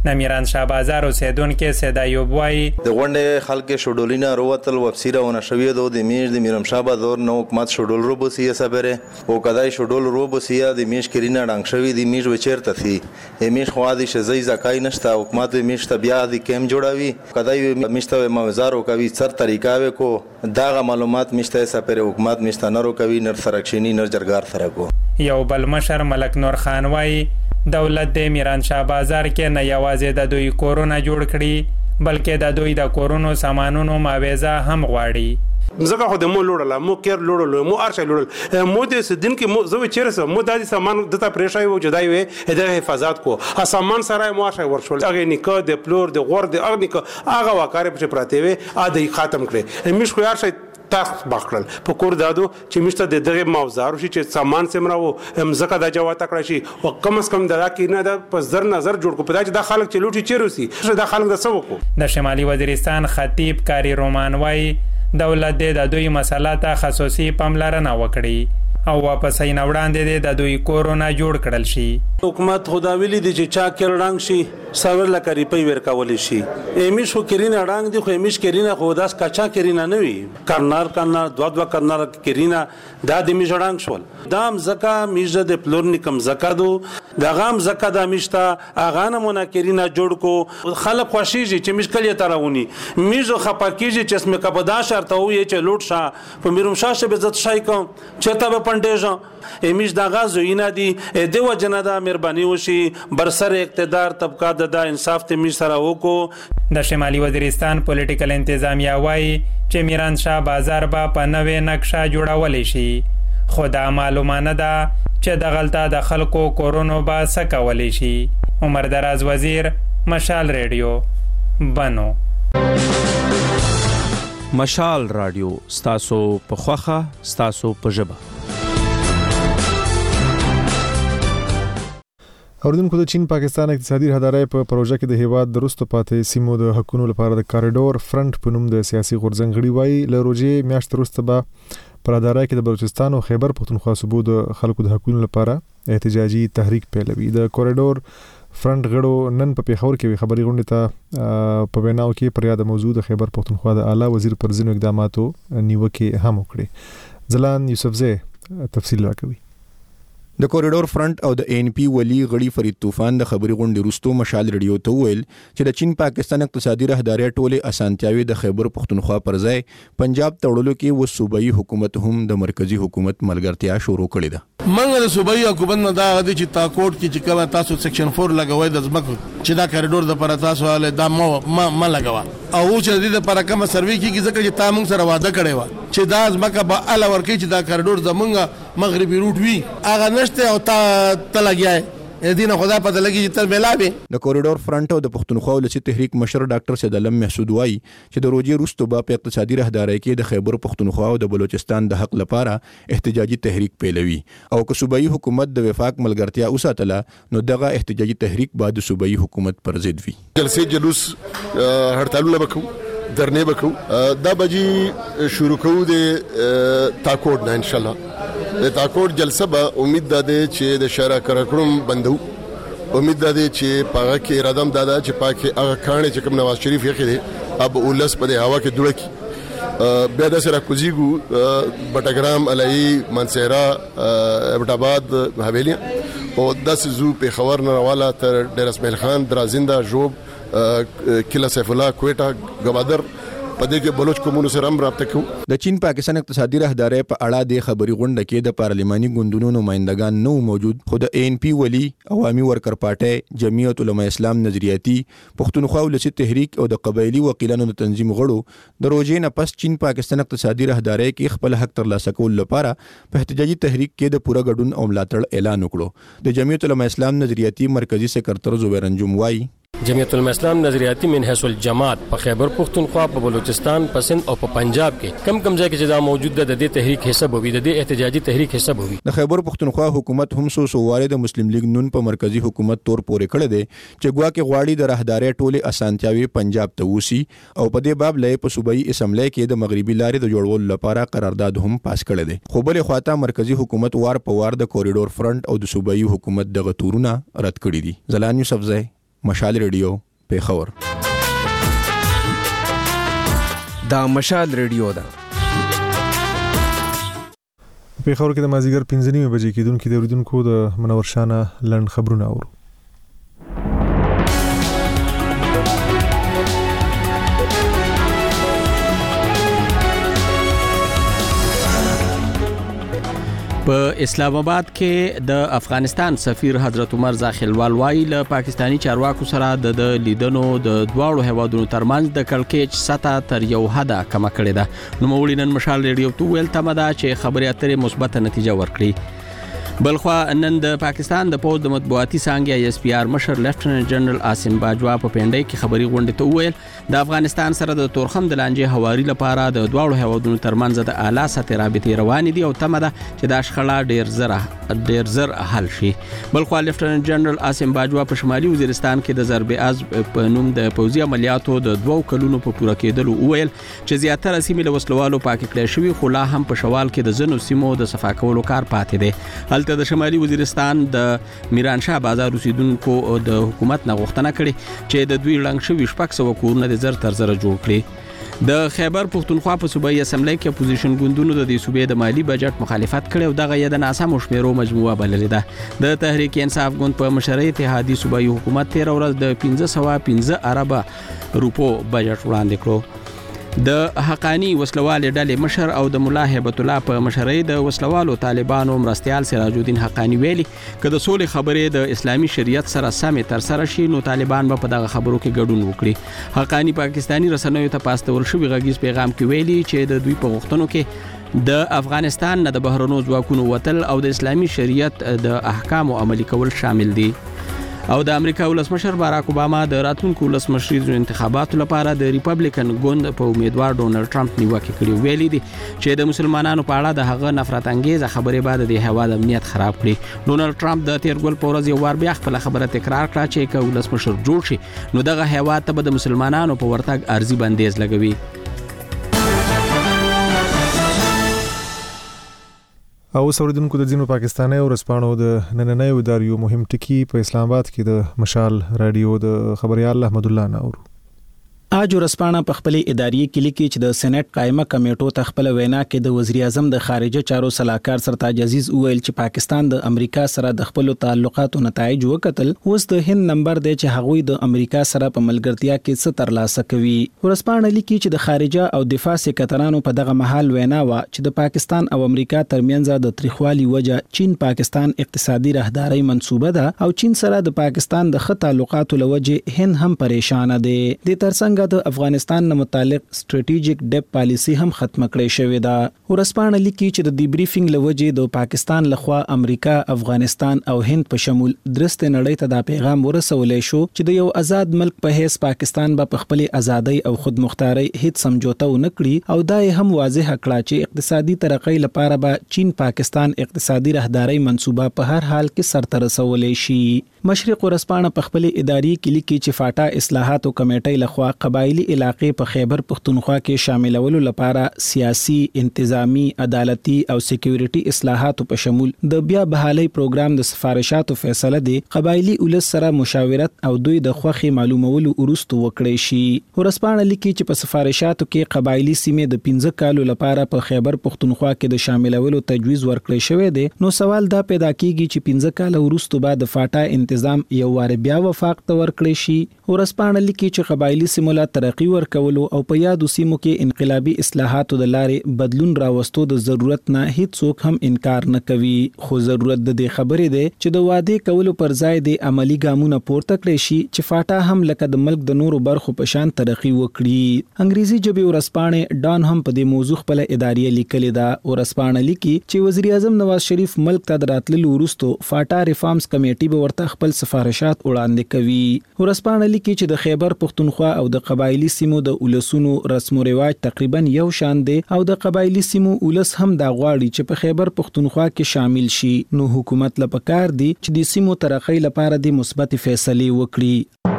د میران شاه بازار اوسیدونکو سید ایوب وایي د غونډې خلک شډولینا روتل وبسیره ونه شوی دو د میش د میرم شاه بازار نو حکومت شډول رو بوسیه صبره او کدای شډول رو بوسیه د میش کرینا ډنګ شوی د میش وچرته سی میش خو دي شزای زکای نشته حکومت میش ته بیا د کیم جوړاوي کدای میش ته موزارو کوي سر طریقه کو داغه معلومات میشته صبره حکومت میشته نرو کوي نر سرکشنی نر جرګار سره کو یو بل مشر ملک نور خان وایي دولت د میران شاه بازار کې نه یوازې د دوی کورونه جوړ کړي بلکې د دوی د کورونو سامانونو معاوضه هم غواړي مزګه خو د مو لوړل مو کېر لوړل مو ارشه لوړل مو د سدین کې مو زو چیرسه مو د سامان دته پرېښای وو جدای وي د حفاظت کو ا سامان سره مو ارشه ورشول هغه نیکه د پلور د غور د اغ نیکه هغه واکاره په پراته وي ا د ختم کړي مش خو ارشه تاسو باکړل په کور دادو چې مشته د دغه موزارو شي چې سامان سمراو مزکه د جوات کړی شي او کم اس کم دغه کې نه د پزر نظر جوړ کو پدای چې د خلک چې لوټي چیروسی د خلک د سو کو د شمالي وزیرستان خطیب کاری رومان وای دولت د دوی مسله ته خصوصي پاملرنه وکړي او واپس یې نوړاندې د دوی کورونه جوړ کړل شي حکومت خدا ویلي دي چې چا کې رنګ شي ساور لکه ریپي ورکول شي امیش خو کرینا رنګ دي خو امیش کرینا خو داس کچا کرینا نه وي کرنار کرنار دوا دوا کرنار کرینا دا د میش رنګ شول دام زکا میزه د پلورنیکم زکا دو دا غام زکا د میشتا اغه نمونه کرینا جوړ کو خلک خوشیږي چې مشکل یې تراونی میزو خپکیږي چې اسمه کبدا شرط وي چې لوټ شاه په میروم شاه شه عزت شای کوم چې ته په پندېژ امیش دا غازو اینا دي دیو جندا مهرباني وشي برسر اقتدار طبقات د انصاف ته می سره وکړو د شمالي وزیرستان پولیټیکل انتظامیه وایي چې میران شاه بازار به په نوې نقشه جوړولې شي خو دا معلومه نه ده چې د غلطه د خلکو کورونو به څه کولی شي عمر دراز وزیر مشال ریډیو بنو مشال رادیو ستاسو په خوخه ستاسو په ژبه اوردونکو د چین پاکستان اقتصادي راهدارۍ په پروژه کې د هیواد د وروسته پاتې سیمو د حقونو لپاره د کاریډور فرنٹ په نوم د سیاسي غورځنګ غړي وایي له روزې میاشتې وروسته به په راهدارۍ کې د بلوچستان او خیبر پښتونخوا صوبو د خلکو د حقونو لپاره احتجاجي تحریک پیلوي د کاریډور فرنٹ غړو نن په پیښور کې خبري غونډه ته په ویناو کې پر یاد موضوع د خیبر پښتونخوا د اعلی وزیر پر ځینو اقداماتو نیوکه هم وکړي ځلان یوسفزی تفصیل راکوي د کوریډور فرنٹ او د ان پی ولی غړي فرید طوفان د خبري غونډې وروسته مشال ریډیو ته ویل چې د چین پاکستان اقتصادي راهدارۍ ټوله اسانتیاوي د خیبر پښتونخوا پر ځای پنجاب تړلو کې و صوبایي حکومت هم د مرکزی حکومت ملګرتیا شروع کړې ده منګ د صوبایي حکومت نه دا غدي چې تاکوټ کې چې کله تاسو سیکشن چار لګوي د ځمکو چې دا کوریډور د پر تاسو له دا ما ما لګوا او چې د پر کوم سروي کې ځکه چې تاسو سره وعده کړی و چې دا ځمکه به ال ورکی چې دا کوریډور زمونږ مغربي روټ وي هغه نشته او تا تلګیای دینه خدا پته لګی چې تر ملابه د کوریډور فرنٹ او د پښتونخوا ولسی تحریک مشر ډاکټر سید علم محسود وای چې د روزي روستو په اقتصادي راهدارۍ کې د خیبر پښتونخوا او د بلوچستان د حق لپاره احتجاجي تحریک پیلوي او که صوبایي حکومت د وفاق ملګرتیا اوساتله نو دغه احتجاجي تحریک بعد صوبایي حکومت پر ضد وي جلسې جلوس هړتالونه وکړو درنه وکړو دا بجې شروع کوو د تاکوډ نه ان شاء الله د تاکوډ جلسه به امید ده چې د شرع کړکړم بندو امید ده چې پاګه کې اراده ده چې پاکه هغه کانه چې کوم نواز شریف یې خېده اب اولس په هوا کې دوړه کی بیا د سره کوزیګو بټګرام علي منصيرا ابټاباد حویلی او داس زو په خبر نه والا تر ډیر اسماعیل خان درازنده جوب کلا سیف الله کوټا گوادر پدې کې بلوچ کومونو سره هم رابطه کوي د چین پاکستان اقتصادي راهدارۍ په اړه د خبري غونډه کې د پارلماني ګوندونو نمائندگان نو موجود خو د ان پی ولی عوامي ورکر پارټي جمعیت علماء اسلام نظریاتي پښتونخوا ولسی تحریک او د قبایلی وکیلانو د تنظیم غړو د روزې نه پس چین پاکستان اقتصادي راهدارۍ کې خپل حق ترلاسه کول لپاره په احتجاجي تحریک کې د پوره ګډون او ملاتړ اعلان وکړو د جمعیت علماء اسلام نظریاتي مرکزی سکرټر زبیر انجم وای جمعیت علماء اسلام نظریاتی من حیث الجماعت په خیبر پختونخوا په بلوچستان په سند او په پنجاب کې کم کم ځای کې چې دا موجود ده د دې تحریک حساب وي د دې احتجاجي تحریک حساب وي د خیبر پختونخوا حکومت هم سو سوواره د مسلم لیگ نون په مرکزی حکومت تور پورې کړی دی چې ګوا کې غواړي د راهدارۍ ټوله اسانتیاوي پنجاب ته وسی او په دې باب لې په صوبایي اسمبلی کې د مغربي لارې د جوړولو لپاره قرارداد هم پاس کړی دی خو بل خواته مرکزی حکومت وار په وار د کوریډور فرنٹ او د صوبایي حکومت دغه تورونه رد کړی دي زلان یوسفزی مشال ریډیو پیښور. دا مشال ریډیو ده. پیښور کې د مازیګر پنځه نیمه بجې کېدونکې د اوریدونکو د منور شانه لنډ خبرونه اورو. په اسلام آباد کې د افغانستان سفیر حضرت عمر زاخیلوال وايي له پاکستانی چارواکو سره د لیدنو د دواړو هیوادونو ترمنځ د کړکېچ سطح تر یو حده کم کړې ده. نو مولي نن مشال ریډیو ته ویل تمه ده چې خبرې اترې مثبت نتیجه ورکړي. بلخوا نن د پاکستان د پوز د مطبوعاتي څانګې ای اس پی آر مشر لیفټننټ جنرال عاصم باجوا په پینډای کې خبري غونډه ته ویل د افغانستان سره د تورخم د لانجې هواري لپاره د دواړو هیوادونو ترمنځ د اعلی سطح رابطې روان دي او تمه ده چې د شخړه ډیر زره ډیر زر حل شي. بلخوا لیفټننټ جنرال عاصم باجوا په شمالي وزیرستان کې د ضرب عزم په نوم د پوځي عملیاتو د دوو کلونو په پوره کېدلو ویل چې زیاتره سیمې له وسلوالو پاک کړې شوی خو لا هم په شوال کې د زنو سیمو د صفا کولو کار پاتې دی. ته د شمالي وزیرستان د میرانشاه بازار اوسیدونکو د حکومت نه غوښتنه کړې چې د دوی لنګ شوي شپږ سوه کورونه د زر تر زره جوړ کړي. د خیبر پښتونخوا په صوبایي اسمبلی کې اپوزیشن ګوندونو د دې صوبې د مالی بجټ مخالفت کړي او دغه یې د ناسمو شمیرو مجموعه بللې ده. د تحریک انصاف ګوند په مشرۍ اتحادیې صوبایي حکومت تیر ورځ د پنځه سوه پنځه اربه روپو بجټ وړاندې کړو. د حقانی وسلوال ډلې مشر او د مولا هیبت الله په مشرۍ د وسلوالو طالبانو مرستيال سراج الدین حقانی ویلي چې د سولې خبرې د اسلامي شریعت سره سمې تر سره شي نو طالبان به په دغه خبرو کې ګډون وکړي. حقانی پاکستانی رسنیو ته پاستول شوی غږیز پیغام کې ویلي چې د دوی په غوښتنو کې د افغانستان نه د بهرنو ځواکونو وتل او د اسلامي شریعت د احکامو عملي کول شامل دي. او د امریکا ولسمشر باراک اوباما د راتلونکو ولسمشریزو انتخاباتو لپاره د ریپبلیکن ګوند په امیدوار ډونلډ ټرمپ نیوکه کړې. ویلي دي چې د مسلمانانو په اړه د هغه نفرت انګیز خبرې بعد د هیواد امنیت خراب کړي. ډونلډ ټرمپ د تیر ګل په ورځ یو وار بیا خپل خبره تکرار کړه چې که ولسمشر جوړ شي نو دغه هیواد ته به د مسلمانانو په ورتګ ارزي بندیز لګوي. او اوریدونکو د ځینو پاکستاني او رسپانو د نننۍ ادارو مهم ټکی په اسلام آباد کې د مشال رادیو د خبريال احمد الله نور اج ورسپانه په خپل اداري کې لیکي چې د سېنات قائمه کمیټو ته خپل وینا کې د وزیر اعظم د خارجه چارو صلاحکار سرتاج عزیز وویل چې پاکستان د امریکا سره د خپل تعلقاتو نتایج وکتل اوس د هند نمبر دی چې هغوی د امریکا سره په ملګرتیا کې څه ترلاسه کوي. ورسپانه لیکي چې د خارجه او دفاع سکرټرانو په دغه محل وینا و چې د پاکستان او امریکا ترمنځ د تریخوالي وجه چین پاکستان اقتصادي راهداري منسوبه ده او چین سره د پاکستان د ښه تعلقاتو لوجه هند هم پریشان دي. د ترڅنګ د افغانستان نه متعلق سټریټیجیک ډیپ پالیسی هم ختم کړې شوې ده. ورسپانه لیکي چې د دی بریفینګ لوجه د پاکستان لخوا امریکا، افغانستان او هند په شمول درسته نړۍ ته دا پیغام ورسولې شو چې د یو آزاد ملک په هیڅ پاکستان به په خپل ازادۍ او خودمختاري هیڅ سمجوته ونه کړي او دا هم واضح کړه چې اقتصادي ترقۍ لپاره به چین پاکستان اقتصادي راهداري منسوبه په هر حال کې سرته رسولې شي. مشرق ورسپانه په خپل اداري کې لیکي چې فاټا اصلاحات کمیټې لخوا قبایلی علاقې په خیبر پښتونخوا کې شاملولو لپاره سیاسي، انتظامی، عدالتي او سکیورټي اصلاحات په شمول د بیا بحالي پروګرام د سفارشاتو فیصله دي قبایلی ولس سره مشاورت او دوی د خوخي معلومولو وروسته وکړي شي. ورسپانه لیکي چې په سفارشاتو کې قبایلی سیمې د پنځه کالو لپاره په خیبر پښتونخوا کې د شاملولو تجویز ورکړی شوی دی. نو سوال دا پیدا کیږي چې پنځه کال وروسته بعد فاټا تنظیم یو وار بیا وفاق ته ورکړی شي. ورسپانه لیکي چې قبایلی سیمو لا ترقی ورکولو او په یادو سیمو کې انقلابي اصلاحاتو د لارې بدلون راوستو د ضرورت نه هیڅ څوک هم انکار نه کوي، خو ضرورت د دې خبرې دی چې د وعده کولو پر ځای د عملی ګامونه پورته کړی شي چې فاټا هم لکه د ملک د نورو برخو په شان ترقی وکړي. انګریزي ژبه ورسپانه ډان هم په دې موضوع خپل اداري لیکلې ده. ورسپانه لیکي چې وزیر اعظم نواز شریف ملک ته دراتللو وروسته فاټا ریفارمز کمیټي به ورته خپل سفارشات وړاندې کوي. ورسپانه لیکي چې د خیبر پښتونخوا او د قبایلی سیمو د ولسونو رسم او رواج تقریبا یو شان دي او د قبایلی سیمو ولس هم دا غواړي چې په خیبر پښتونخوا کې شامل شي. نو حکومت لپاره دی چې د سیمو ترقۍ لپاره د مثبت فیصله وکړي.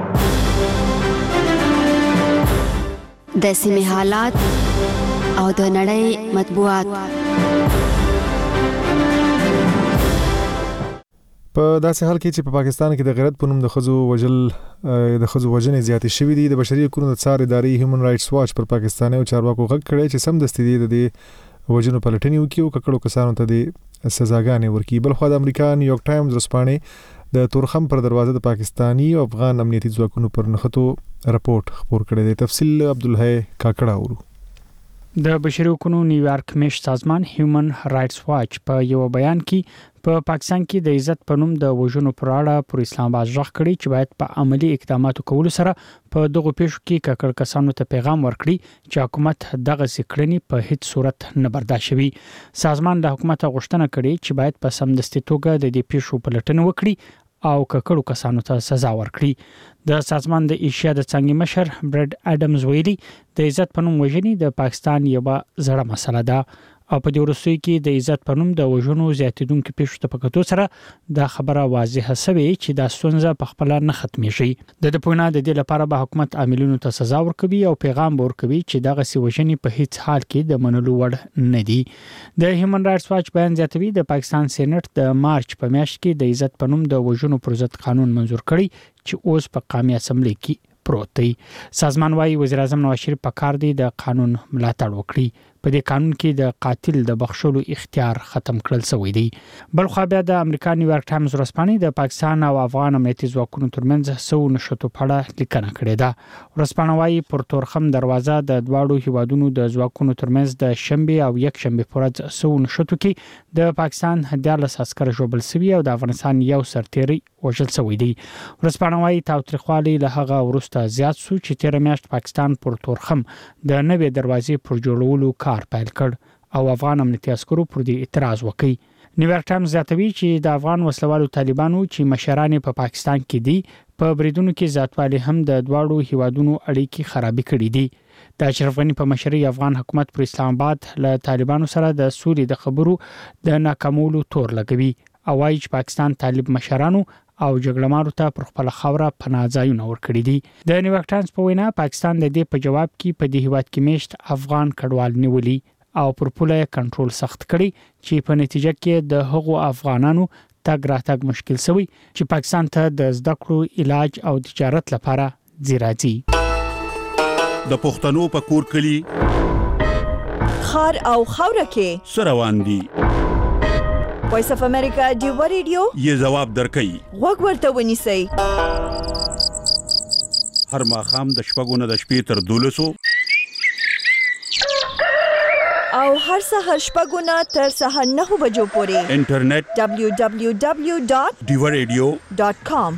د سیمې حالات او د نړۍ مطبوعات. په داسې حال کې چې په پاکستان کې د غیرت په نوم د خزو وجل د خزو وجنې زیاتې شوې دي، د بشري حقوقو د څار ادارې هیومن رائټس واچ پر پاکستاني او چارواکو غږ کړی چې سم دستي دي د وجنو پلټنې وکړي او ککړو کسانو ته د سزاګانې ورکړي. بل خو د امریکا نیویارک ټایمز ورځپاڼې د تورخم پر دروازه د پاکستانی او افغان امنیتي ځواکونو پر نښتو راپورټ خبر کړی دی. تفصیل عبدالحی کاکړه ورو. د بشري حقوقو نیویارک میشت سازمان هیومن رائټس واچ په یو بیان کې په پا پاکستان کې د عزت په نوم د وژنو پر اړه پر اسلام آباد ژغ کړي چې باید په عملی اقداماتو کولو سره په دغه پیښو کې ککړ کسانو ته پیغام ورکړي چې حکومت دغه سکړنی په هیڅ صورت نه برداشت شي. سازمان د حکومت غوښتنه کړې چې باید په سمدستي توګه د دې پیښو پلټنه وکړي او ککړو کسانو ته سزا ورکړي. د سازمان د ایشیا د څنګه مشر برډ اډمز ویلي د عزت په نوم وژنې د پاکستان یو زړه مسله ده او په دې وروستیو کې د عزت په نوم د وژنو زیاتیدونکو پیښو ته په کتو سره د خبره واضحه شوه چې دا ستونزه په خپل نه ختمېږي. د دپونه د دې لپاره به حکومت عاملونو ته سزا ورکوي او پیغام ورکوي چې دغه سی وژنې په هیڅ حال کې د منلو وړ نه دي. د هیومن رائټس واچ بیان زیاتوي د پاکستان سېنات د مارچ په میاشت کې د عزت په نوم د وژنو پر ضد قانون منزور کړی چې اوس په قومي اسمبلی کې پروت دی. سازمان وايي وزیر اعظم نواز شریف په کار دی د قانون ملاتړ وکړي. په دې قانون کې د قاتل د بخښلو اختیار ختم کړل شوی دی. بل خو بیا د امریکا نیویارک ټایمز ورځپاڼې د پاکستان او افغان امنیتي ځواکونو ترمنځ سو نشټو په اړه لیکنه کړې ده. ورځپاڼه وايي پر تورخم دروازه د دواړو هیوادونو د ځواکونو ترمنځ د شنبه او یک شنبه پورز سو نشټو کې د پاکستان دیارلس عسكر ژوبل شوی او د افغانستان یو سرتیری وژل شوی دی. ورځپاڼه وايي تاوتریخوالي له هغه وروسته زیات شو چې تیر میاشت پاکستان پر تورخم د نوې دروازې پر جوړولو کار پیل کړ او افغان امنیتي عسکرو پر دې اعتراض وکړ. نیویارک ټایمز زیاتوي چې د افغان وسلوالو طالبانو چې مشران په پاکستان کې دي په بریدونو کې زیاتوالی هم د دواړو هیوادونو اړیکې خرابې کړې دي. د اشرف غنی په مشرۍ افغان حکومت پر اسلام آباد له طالبانو سره د سولې د خبرو د ناکامولو تور لګوي او وايي چې پاکستان طالب مشرانو او جګړهمارو ته پر خپل خوره پناه ځایونه ورکړي دي. د نیویارک ټایمز په وینا پاکستان د دې په جواب کې په دې هیواد کې میشت افغان کډوال نیولي او پر پوله کنټرول سخت کړي چې په نتیجه کې د هغو افغانانو تګ راتګ مشکل شوی چې پاکستان ته د زده کړو، علاج او تجارت لپاره ځي. د پښتنو په کور کلی خار او خوره کې سروان دي. وایس اف امریکا دیو ریډیو یې جواب درکړي. وګ ورته ونیسئ. هر ماخام د شپږو نه د شپې تر دولسو او هر سحر شپږو نه تر سحر نهو بجو پورې انټرنیټ دبلیو دبلیو دبلیو ډاٹ دیو ریډیو ډاٹ کام.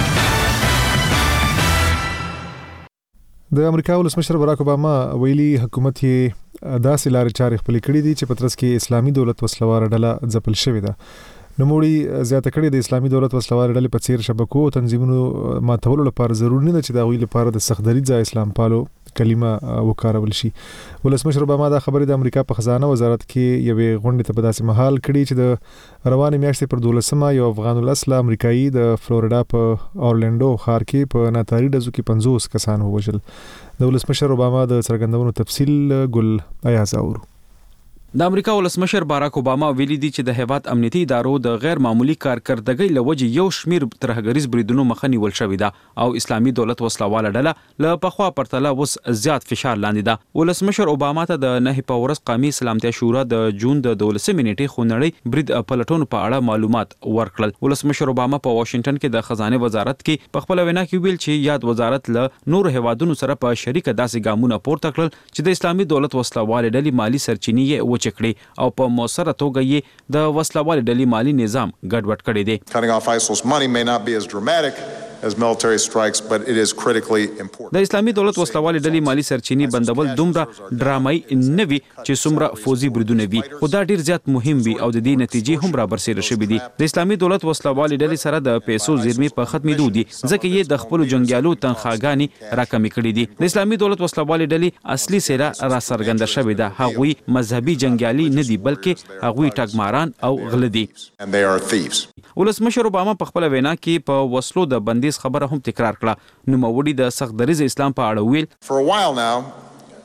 د امریکا ولسمشر باراک اوباما ویلي حکومت یې داسې لارې چارې خپل کړې دي چې په ترڅ کې اسلامي دولت وسلوار ډله ځپل شوې ده. نوموړي زیاته کړې د اسلامي دولت وسلوار ډلې په څیر شبکو او تنظیمونو ماتولو لپاره ضروري نه ده چې دا غوي لپاره د سخت دریځه اسلام پالو کلمه وکارول شي. ولسمشر اوباما دا خبرې د امریکا په خزانه وزارت کې یوې غونډې ته په داسې مهال کړي چې د روانې میاشتې پر دولسمه یو افغان الاصل امریکایي د فلوریډا په اورلانډو ښار کې په ناتاري ډزو کې پنځوس کسان ووژل. د ولسمشر اوباما د څرګندونو تفصیل ګل ایاز اورو. د امریکا ولسمشر باراک اوباما ویلي دی چې د هیواد امنیتي ادارو د غیر معمولی کارکردګۍ لوجه یو شمیر ترهګریز بریدونو مخه نیول شوې ده او اسلامي دولت وسلواله ډله له پخوا پرتله اوس زیات فشار لاندې ده. ولسمشر اوباما ته د نه په ورځ قومي سلامتیا شورا د جون د دولسمې نیټې خونړی برید پلټونو په اړه معلومات ورکړل. ولسمشر اوباما په واشنگټن کې د خزانه وزارت کې په خپل وینا کې ویل چې یاد وزارت له نور هیوادونو سره په شریکه داسې ګامونه پورته کړل چې د اسلامي دولت وسلواله ډلې مالی سرچینې چکړي او په موثره توګه یې د وسلوال ډلې مالی نظام ګډوډ کړی دی. Cutting off ISIL's money may not be as dramatic as military strikes, but it is critically important. د اسلامي دولت وسلوال ډلې مالی سرچینې بندول دومره ډرامای نه وي چې څومره فوزي بریدونه وي، خو دا ډیر زیات مهم وي او د دې نتیجې هم را برسېره شوې دي. د اسلامي دولت وسلوال ډلې سره د پیسو زیرمې په ختمېدو دي ځکه یې د خپل جنگیالو تنخواګانې راکمې کړې دي. د اسلامي دولت وسلوال ډلې اصلي څېره را څرګنده شوې ده. هغوی مذهبي جنگیالي نه دي بلکې هغوی ټګماران او غله دي. ولسمشر اوباما په خپل وینا کې په وسلو د بندیز خبره هم تکرار کړه. نو موړي د سخت دریځ اسلام په اړه ویل For a while now,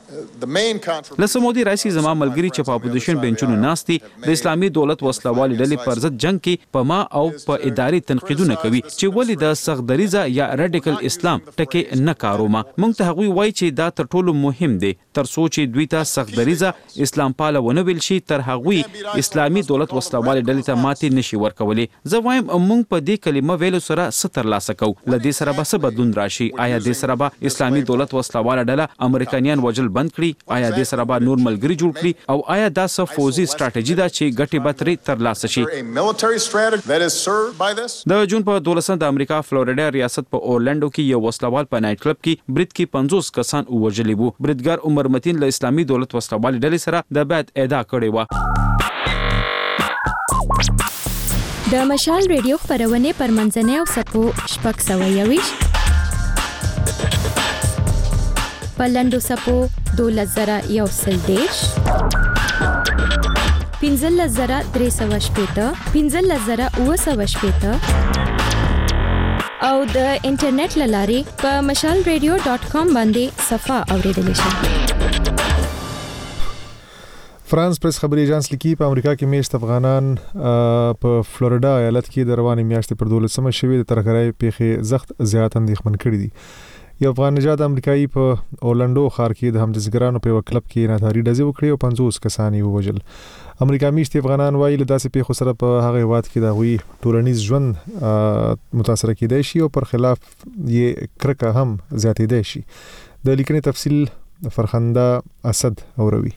لسه مودي رئیس زما ملګری چې په اپوزیشن بنچونو ناستي د اسلامي دولت وسلوال ډلې پر ضد جنگ کې په ما او په اداري تنقیدونه کوي چې ولې د سغدریزه یا رادیکل اسلام ټکي نه کاروما. مونږ ته هغوی وایي چې دا تر ټولو مهم دی تر څو چې دوی ته سغدریزه اسلام پاله ونه ویل شي تر هغوی اسلامي دولت وسلوال ډلې ته ماتې نشي ورکولي. زه وایم مونږ په دې کلمه ویلو سره ستر لاسه کو لدې سره به څه بدلون راشي. آیا دې سره به اسلامي دولت وسلوال ډله امریکایان وجل بند کړي؟ آیا دې سره به نور ملګری جوړ کړي؟ او آیا دا څه فوزي ستراتیژي ده چې ګټې به ترې ترلاسه شي؟ د جون په دولسم د امریکا فلوریډا ریاست په اورلانډو کې یو وسلوال په نایټ کلب کې برید کې پنځوس کسان ووژلي وو. بریدګر عمر متین له اسلامي دولت وسلوال ډلې سره د بیعت ادا کړې وه. د مشال ریډیو خپرونې پر منځنۍ او سپو شپږ سوه یویشت په لنډو سپو دولس زره یو سل دېرش پنځلس زره درې سوه شپېته پنځلس زره اووه سوه شپېته او د انټرنیټ له لارې په مشال ریډیو ډاټ کام باندې صفحه اوریدلی شئ. فرانس پریس خبري ایجنس لیکي په امریکا کې میشت افغانان په فلوریډا ایالت کې د روانې میاشتې پر دولسمه شوې د ترهګرۍ پیښې سخت زیات اندېښمن کړي دي. یو افغان نژاد امریکایي په اورلانډو ښار کې د همجنسګرانو په یو کلب کې ناتاري ډزې وکړې او پنځوس کسان یې ووژل. امریکا میشتي افغانان وایي له داسې پیښو سره په هغه هیواد کې د هغوی ټولنیز ژوند متاثره کېدای شي او پر خلاف یې کرکه هم زیاتېدای شي. د لیکنې تفصیل فرخنده اسد اوروي.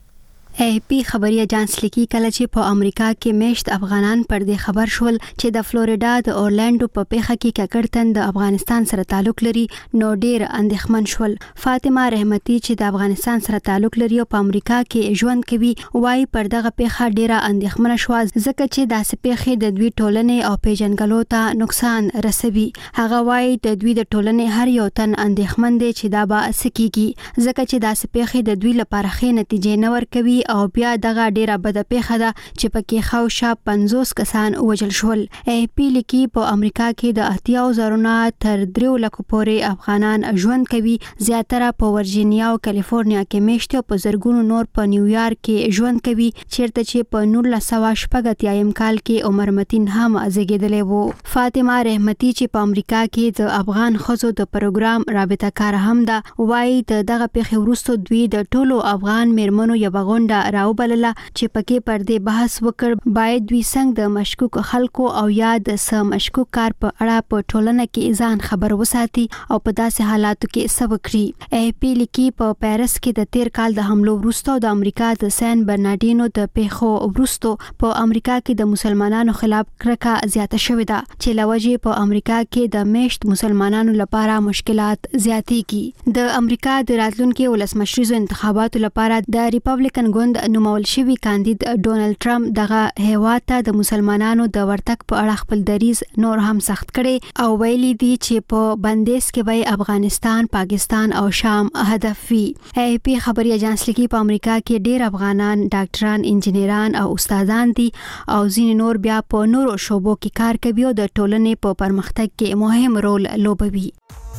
ای پی خبري اجانس لیکي کله چې په امریکا کې میشت افغانان پر دې خبر شول چې د فلوریډا د اورلانډو په پیښه کې ککړتن د افغانستان سره تعلق لري نو ډېر اندېښمن شول. فاطمه رحمتي چې د افغانستان سره تعلق لري او په امریکا کې ژوند کوي وایي پر دغه پیښه ډېره اندېښمنه شوه ځکه چې داسې پیښې د دوی ټولنې او پیژنګلو ته نقصان رسوي. هغه وایي د دوی د ټولنې هر یو تن اندېښمن دی چې دا به څه کیږي ځکه چې داسې پیښې د دوی لپاره ښې نتیجې نه ورکوي او بیا دغه ډیره بده پیښه ده چې پکې خاوشا پنځوس کسان وژل شول. ای پی لیکي په امریکا کې د اتیا زره نه تر درې لکو پورې افغانان ژوند کوي. زیاتره په ورجینیا او کالیفورنیا کې میشته او په زرګونو نور په نیویارک کې ژوند کوي چیرته چې په نولس سوه شپږ اتیایم کال کې عمر متین هم زیږیدلی وو. فاطمه رحمتي چې په امریکا کې د افغان ښځو د پروګرام رابطه کار هم ده وایي د دغه پیښې وروسته دوی د ټولو افغان میرمنو یو غونډه راوبلله چې پکې پر دې بحث وکړ باید دوی څنګه د مشکوک خلکو او یا د سم مشکوک کار په اړه په ټولنه کې ځان خبر وساتي او په داسې حالاتو کې څه وکړي. ای پی لیکي په پیرس کې د تیر کال د حملو وروسته د امریکا د سان برناډینو د پیښو وروسته په امریکا کې د مسلمانانو خلاف کرکه زیاته شوې ده چې لوجې په امریکا کې د میشت مسلمانانو لپاره مشکلات زیاتېږي. د امریکا د راتلونکي ولسمشریزو انتخاباتو لپاره د ریپبلیکن ګوند نومول شوی کاندید ډونالد ټرمپ دغه هیواد ته د مسلمانانو د ورتګ په اړه خپل دریځ نور هم سخت کړي او ویلي دي چې په بندیز کې به افغانستان، پاکستان او شام هدف وي. ای پی خبري اجانس لیکي په امریکا کې ډېر افغانان ډاکټران، انجنیران او استادان دي او ځینې نور بیا په نورو شوبو کې کار کوي او د ټولنې په پرمختګ کې مهم رول لوبوي.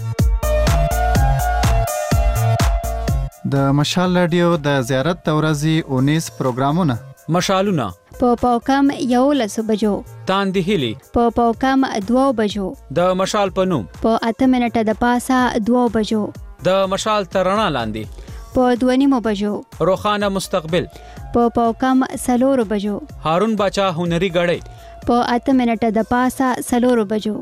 د مشال رادیو د زیارت د ورځې اونیس پروګرامونه مشالونه په پاوکم یو لسو بجو تاندې هلي په پاوکم دوه بجو د مشال په نوم په اته منټه د پاسه دوه بجو د مشال ترنا لاندې په دوه نیمو بجو روخانه مستقبل په پاوکم سلورو بجو هارون باچا هنري غړې په اته منټه د پاسه سلورو بجو.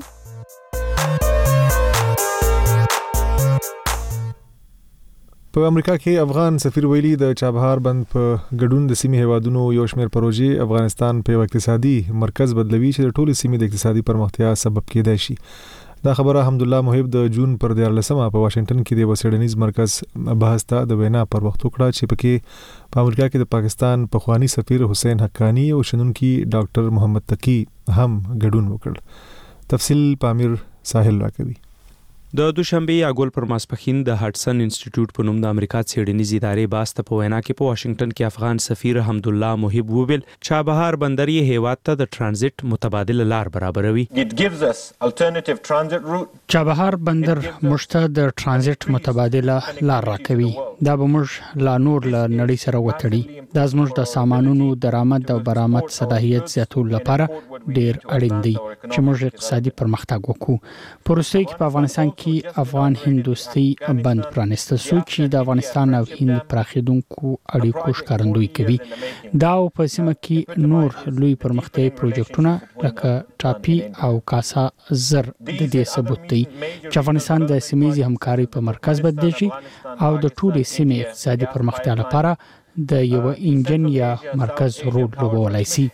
په امریکا کې افغان سفیر ویلي د چابهار بند په ګډون د سیمې هیوادونو یو شمېر پروژې افغانستان په یو اقتصادي مرکز بدلوي چې د ټولو سیمې د اقتصادي پرمختیا سبب کېدای شي. دا خبره حمدالله محب د جون پر دیارلسمه په واشنگټن کې د وسیډنیز مرکز بحث ته د وینا پر وخت وکړه چې پکې په امریکا کې د پاکستان پخوانی سفیر حسین حقانی او شنونکي ډاکټر محمد تقی هم ګډون وکړ. تفصیل پامیر ساحل راکوي. د دوشنبه اګول پر ماسپخین د هټسن انسټیټیوټ په نوم د امریکا څېړنیزې ادارې باسته په وینا کې په واشنگټن کې افغان سفیر حمدالله محب وویل چابهار بندر یې هیواد ته د ترانزیت متبادل لار برابروي. چابهار بندر مشته د ترانزیت متبادل لار راکوي. دا به موږ لا نور له نړۍ سره وتړي. دا زموږ د سامانونو درآمد او برآمد صلاحیت زیاتولو لپاره ډیر اړین دی چې موږ اقتصادي پرمختګ وکړو. په روسیې کې په افغانستان کې افغان هند دوستي بند پرانسته شو چې د افغانستان او هند پراخیدونکو اړیکو ښکارندویي کوي. دا په سیمه کې نور لوی پرمختیايي پروژیکټونه لکه ټاپي او کاسا زر د دې ثبوت دی چې افغانستان د سیمه‌ییزې همکارۍ په مرکز بدل شي او د ټولې سیمې اقتصادي پرمختیا لپاره د یو انجن یا مرکز رول لوبولای شي.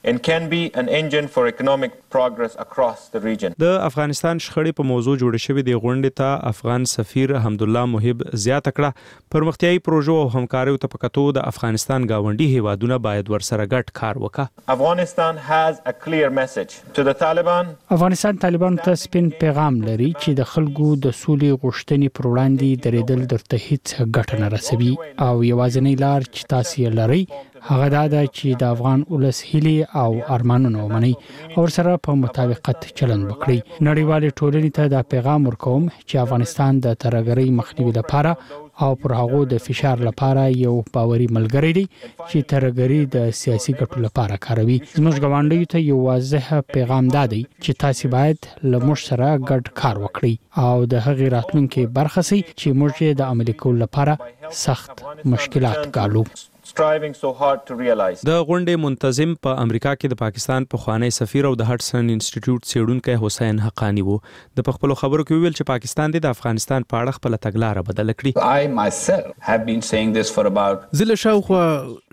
د افغانستان شخړې په موضوع جوړ شوې د غونډې ته افغان سفیر حمدالله محب زیاته کړه پرمختیايي پروژو او همکاریو ته پکاتو د افغانستان گاونډي هیوادونه باید ورسره ګډ کار وکړي. افغانستان has a clear message to the Taliban. افغانستان طالبان ته سپین پیغام لري چې د خلکو د سولې غوښتنې پر وړاندې درېدل درته هیڅ ګټه نه رسوي او یوازینی لار چې تاسو یې لرئ هغه دا ده چې د افغان ولس هیلې او ارمانونه ومنئ او سره په مطابقت چلند وکړي. نړیوالې ټولنې ته دا پیغام ورکوم چې افغانستان د ترهګرۍ مخنیوي لپاره او پر هغه د فشار لپاره یو باوري ملګری دی چې ترهګرۍ د سیاسي ګټو لپاره کاروي. زموږ ګاونډیو ته یو واضح پیغام دا دی چې تاسو باید له موږ سره ګډ کار وکړئ او د هغې راتلونکي برخه سي چې موږ د عملي کولو لپاره سخت مشکلات ګالو. striving so hard to realize. د غونډې منتظم په امریکا کې د پاکستان پخوانی سفیر او د هټسن انسټیټیوټ څېړونکی حسین حقانی وو. د خپل خبرو کې ویل چې پاکستان د افغانستان په اړه خپل تګلارې بدل کړي. I myself have been saying this for about زله شاوخوا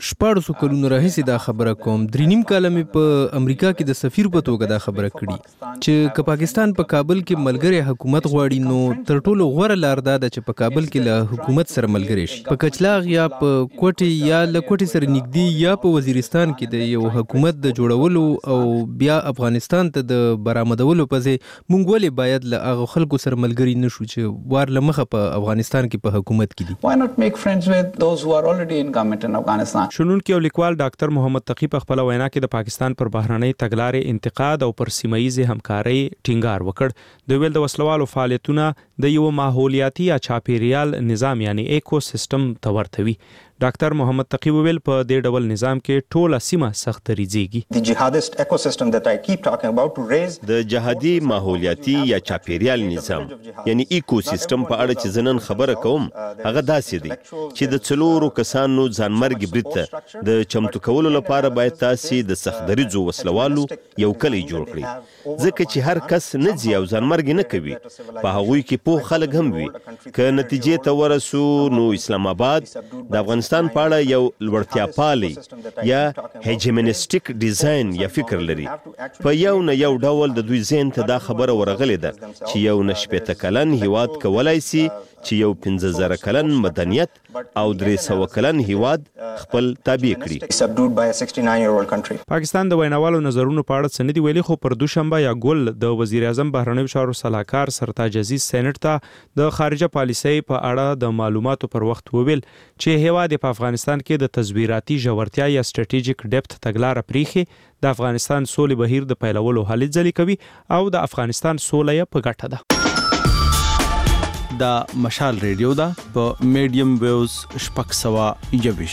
شپږ کلونو راهیسې دا خبره کوم. درینیم کال مې په امریکا کې د سفیر په توګه دا خبره کړي چې که پاکستان په کابل کې ملګری حکومت غواړي نو تر ټولو غوره لار دا ده چې په کابل کې له حکومت سره ملګری شي. په کچلاغ یا په کوټي یا له کوټي سره نږدې یا په وزیرستان کې د یو حکومت د جوړولو او بیا افغانستان ته د برآمدولو په ځای موږ ولې باید له هغه خلکو سره ملګری نشو چې وار له مخه په افغانستان کې په حکومت کې دي. Why not make friends with those who are already in government in Afghanistan? شنونکي او لیکوال ډاکټر محمد تقی په خپل وینا کې د پاکستان پر بهرنۍ تګلارې انتقاد او پر سیمایي همکارۍ ټینګار وکړ. د ویل د وسلوالو فعالیتونه د یو ماحولیاتي یا چاپیریال نظام یعنی ایکو سیستم ته ورته وي. ډاکټر محمد تقی ویل په دې ډول نظام کې ټوله سیمه سخت ریزيږي. The jihadist ecosystem that I keep talking about to raise د جهادي ماحولیاتي یا چاپیریال نظام یعنی ایکو سیستم په اړه چې زنن خبره کوم هغه داسې دی چې د څلورو کسانو ځانمرګ برته د چمتو کولو لپاره باید تاسو د سختدریزو وسلوالو یو کلی جوړ کړئ ځکه چې هر کس نه ځي او ځانمرګ نه کوي. په هغوی کې په خلک هم وي. که نتیجې ته ورسو نو اسلام آباد د افغانستان افغانستان په اړه یو لوړتیا پالي یا هیجمنسټیک ډیزاین یا فکر لري. په یو نه یو ډول د دوی ذهن ته دا خبره ورغلې ده چې یو نشپېته کلن هیواد کولای شي چې یو پنځه زره کلن مدنیت او درې سوه کلن هیواد خپل تابع کړي. پاکستان د ویناوالو نظرونو په اړه څه نه دي ویلي خو پر دوشنبه یا ګل د وزیر اعظم بهرنیو چارو صلاحکار سرتاج عزیز سېنات ته د خارجه پالیسۍ په اړه د معلوماتو پر وخت وویل چې هیواد په افغانستان کې د تزویراتي ژورتیا یا سټریټیجیک ډیپث تګلارې پریخي د افغانستان سولې بهیر د پیلولو هلې ځلې کوي او د افغانستان سوله یې په ګټه ده. دا مشال ریډیو دا په میډیم ویوز شپږ سوه یویش.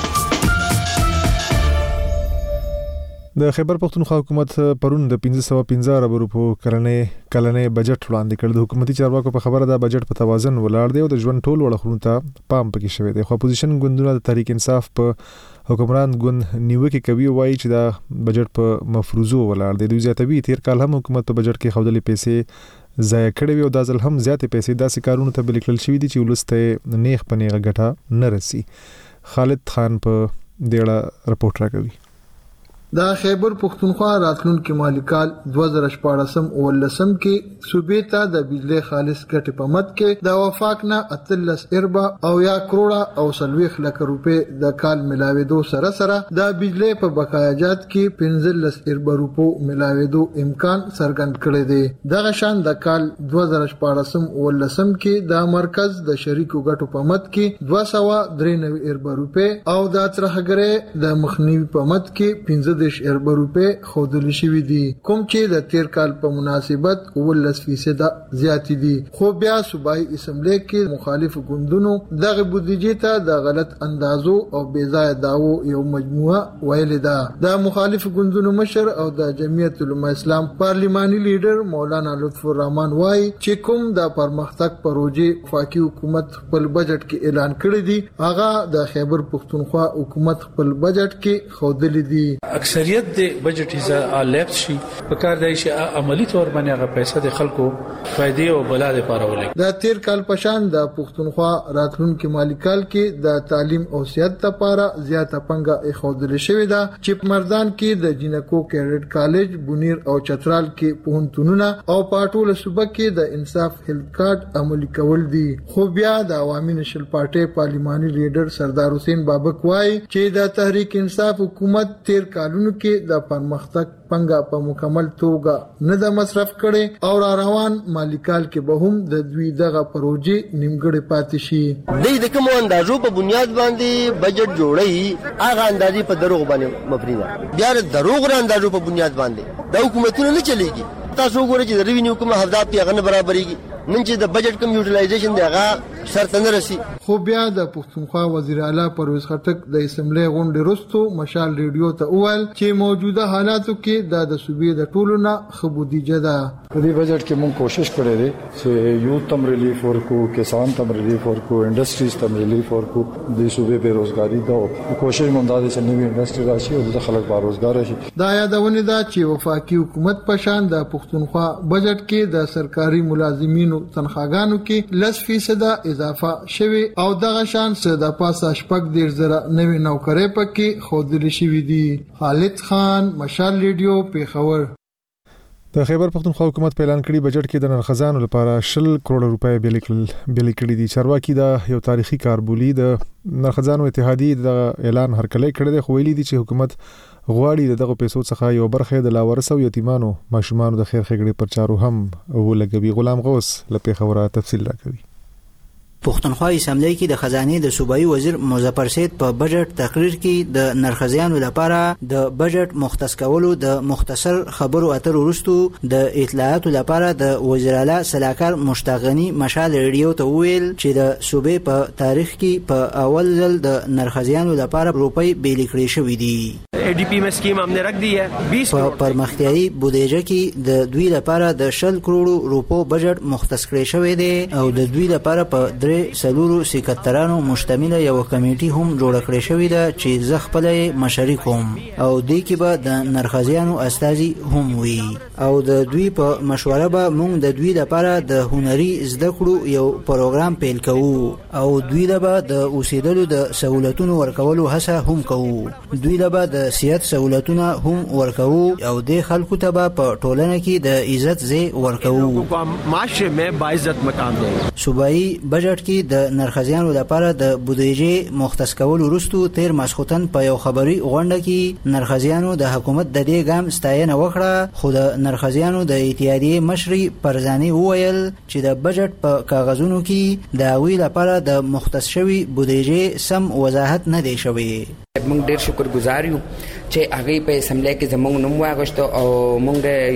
د خیبر پختونخوا حکومت پرون د پنځه سوه پنځه ارب روپو کلنې کلنې بجټ وړاندې کړ. د حکومتي چارواکو په خبره دا بجټ په توازن ولاړ دی او د ژوند ټول وړخونو ته پام پکې شوی دی. خو اپوزیشن ګوندونه د تحریک انصاف په حکمران ګوند نیوکه کوي وایي چې دا بجټ په مفروضو ولاړ دی. دوی زیاتوي تیر کال هم حکومت په بجټ کې خودلې پیسې ضایع کړې وي او دا ځل هم زیاتې پیسې داسې کارونو ته بلیکل شوي دي چې ولسته نیغ په نیغه ګټه نه رسي. خالد خان په دې اړه رپورټ راکوي. د خیبر پښتونخوا راتلونکي مالی کال دوه زره شپاړسم ولسم کې صوبې ته د بجلی خالص ګټې په مد کې د وفاق نه اتلس اربا او یا کروڑه او سلويخ لک روپې د کال ملاوېدو سره سره د بجلی په بقایاجات کې پنځلس اربا روپو ملاوېدو امکان څرګند کړی دی. دغه شان د کال دوه زره شپاړسم ولسم کې د مرکز د شریکو ګټو په مد کې دوه سوه درې نوي اربا روپې او د ترهګرۍ د مخنیوي په مد کې پنځه دیش اربا روپې خودلی شوی دي، کوم چې د تیر کال په مناسبت ولس فیصد زیات دي. خو بیا صوبایي اسمبلی کې مخالف ګوندونو دغه بودیجې ته د غلط اندازو او بې ځای داوو یو مجموعه ویلې ده. د مخالف ګوندونو مشر او د جمعیت علماء اسلام پارلیماني لیډر مولانا لطف الرحمن وایي چې کوم د پرمختګ پروژې وفاقي حکومت خپل بجټ کې اعلان کړی دی هغه د خیبر پښتونخوا حکومت خپل بجټ کې خودلی دي. اکثریت د بجټ حصہ لیفت شي په کار دی چې عملی تور باندې هغه پیسې د خلکو فائدې او بلاد لپاره ولګي. د تیر کال پشان د پښتونخوا راتلونکي مالی کال کې د تعلیم او صحت لپاره زیاته پنګه اخودل شوې ده چې مردان کې د جنکو کیډټ کالج بونیر او چترال کې پوهنتونونه او پاټول صوبه کې د انصاف هیلث کارت عملي کول دي. خو بیا د عوامي نشل پارټي پارلیماني لیډر سردار حسین بابک وایي چې د تحریک انصاف حکومت تیر کالونو کې د پرمختګ پنګه په مکمل توګه نه د مصرف کړي او را روان مالی کال کې به هم د دوی دغه پروژې نیمګړې پاتې شي. د کوم اندازو په بنیاد باندې بجټ جوړي هغه اندازې په دروغ باندې مبني ده. بیا د دروغ را اندازو په بنیاد باندې د حکومتونو نه چلیږي. تاسو ګورئ چې د ریوینیو کوم اهداف یې غن برابرېږي نن چې د بجټ کم یوټیلایزیشن دی هغه شرط نه رسی. خو بیا د پښتونخوا وزیر اعلی پرویز خټک د اسمبلی غونډې وروسته مشال ریډیو ته وویل چې موجوده حالاتو کې د د صوبې د ټولو نه ښه بودیجه ده. په دې بجټ کې موږ کوشش کړې ده چې یوت تم ریلیف ورکو، کسان تم ریلیف ورکو، انډستریز تم ریلیف ورکو. د صوبې بیروزګاری دا کوشش مونږ دا چې نوې انډستری راشي او د خلک باروزګار شي. دا یادونه ده چې وفاقي حکومت په شان د پښتونخوا بجټ کې د سرکاري ملازمینو تنخواګانو کې لس فیصد اضافه شوی او دغه شان څه د پاسه شپږ دېرش زره نوې نوکرۍ پکې ښودل شوي دي. خالد خان، مشال ریډیو، پیښور. د خیبر پښتونخوا حکومت په اعلان کړي بجټ کې د نرخزانو لپاره شل کروڑ روپۍ بیل کړي دي. چارواکي دا یو تاریخي کار بولي. د نرخزانو اتحادیې د اعلان هرکلی کړی دی، خو ویلي دي چې حکومت غواړي دغه پیسو څخه یو برخه د لاورث او یتیمانو ماشومانو د خیر ښېګړې پر چارو هم ولګوي. غلام غوث له پیښوره تفصیل راکوي. پښتونخوا اسمبلی کې د خزانه د صوبایي وزیر مظفر سید په بجټ تقریر کې د نرخزیانو لپاره د بجټ مختص کولو د مختصر خبرو اترو وروسته د اطلاعاتو لپاره د وزیر اعلی سلاکار مشتاق غنی مشال ریډیو ته ویل چې د صوبې په تاریخ کې په اول ځل د نرخزیانو لپاره روپۍ بیل کړې شوې دي. ای ڈی پی میں سکیم ہم نے رکھ دی ہے. په پرمختیایي بودیجه کې د دوی لپاره د شل کروڑ روپو بجټ مختص کړی شوی دی او د دوی لپاره په درې سلورو سیکټرانو مشتمله یو کمیټي هم جوړ کړی شوی ده چې زه خپل مشري کوم او دې کې به د نرخزیانو استازي هم وي او د دوی په مشوره به موږ د دوی لپاره د هنري زده کړو یو پروګرام پیل کوو او دوی به د اوسېدلو د سہولتونو ورکولو هڅه هم کوو. دوی به د صحت سہولتونه هم ورکوو او د خلکو ته به په ټولنه کې د عزت ځای ورکوو. معاشره میں باعزت مقام دی. صوبایي بجټ کې د نرخزیانو لپاره د بودیجې مختص کول وروسته تیر ماسخوتن په یو خبري غونډه کې نرخزیانو د حکومت د دې ګام ستاینه وکړه، خو د نرخزیانو د اتحادیې مشري پرزانی وویل چې د بجټ په کاغذونو کې د هغوی لپاره د مختص شوي بودیجې سم وضاحت نه دی شوی. موږ ډیر شکرګزار یو چې هغه په اسمبلی کې زموږ نوم واغشتو او موږ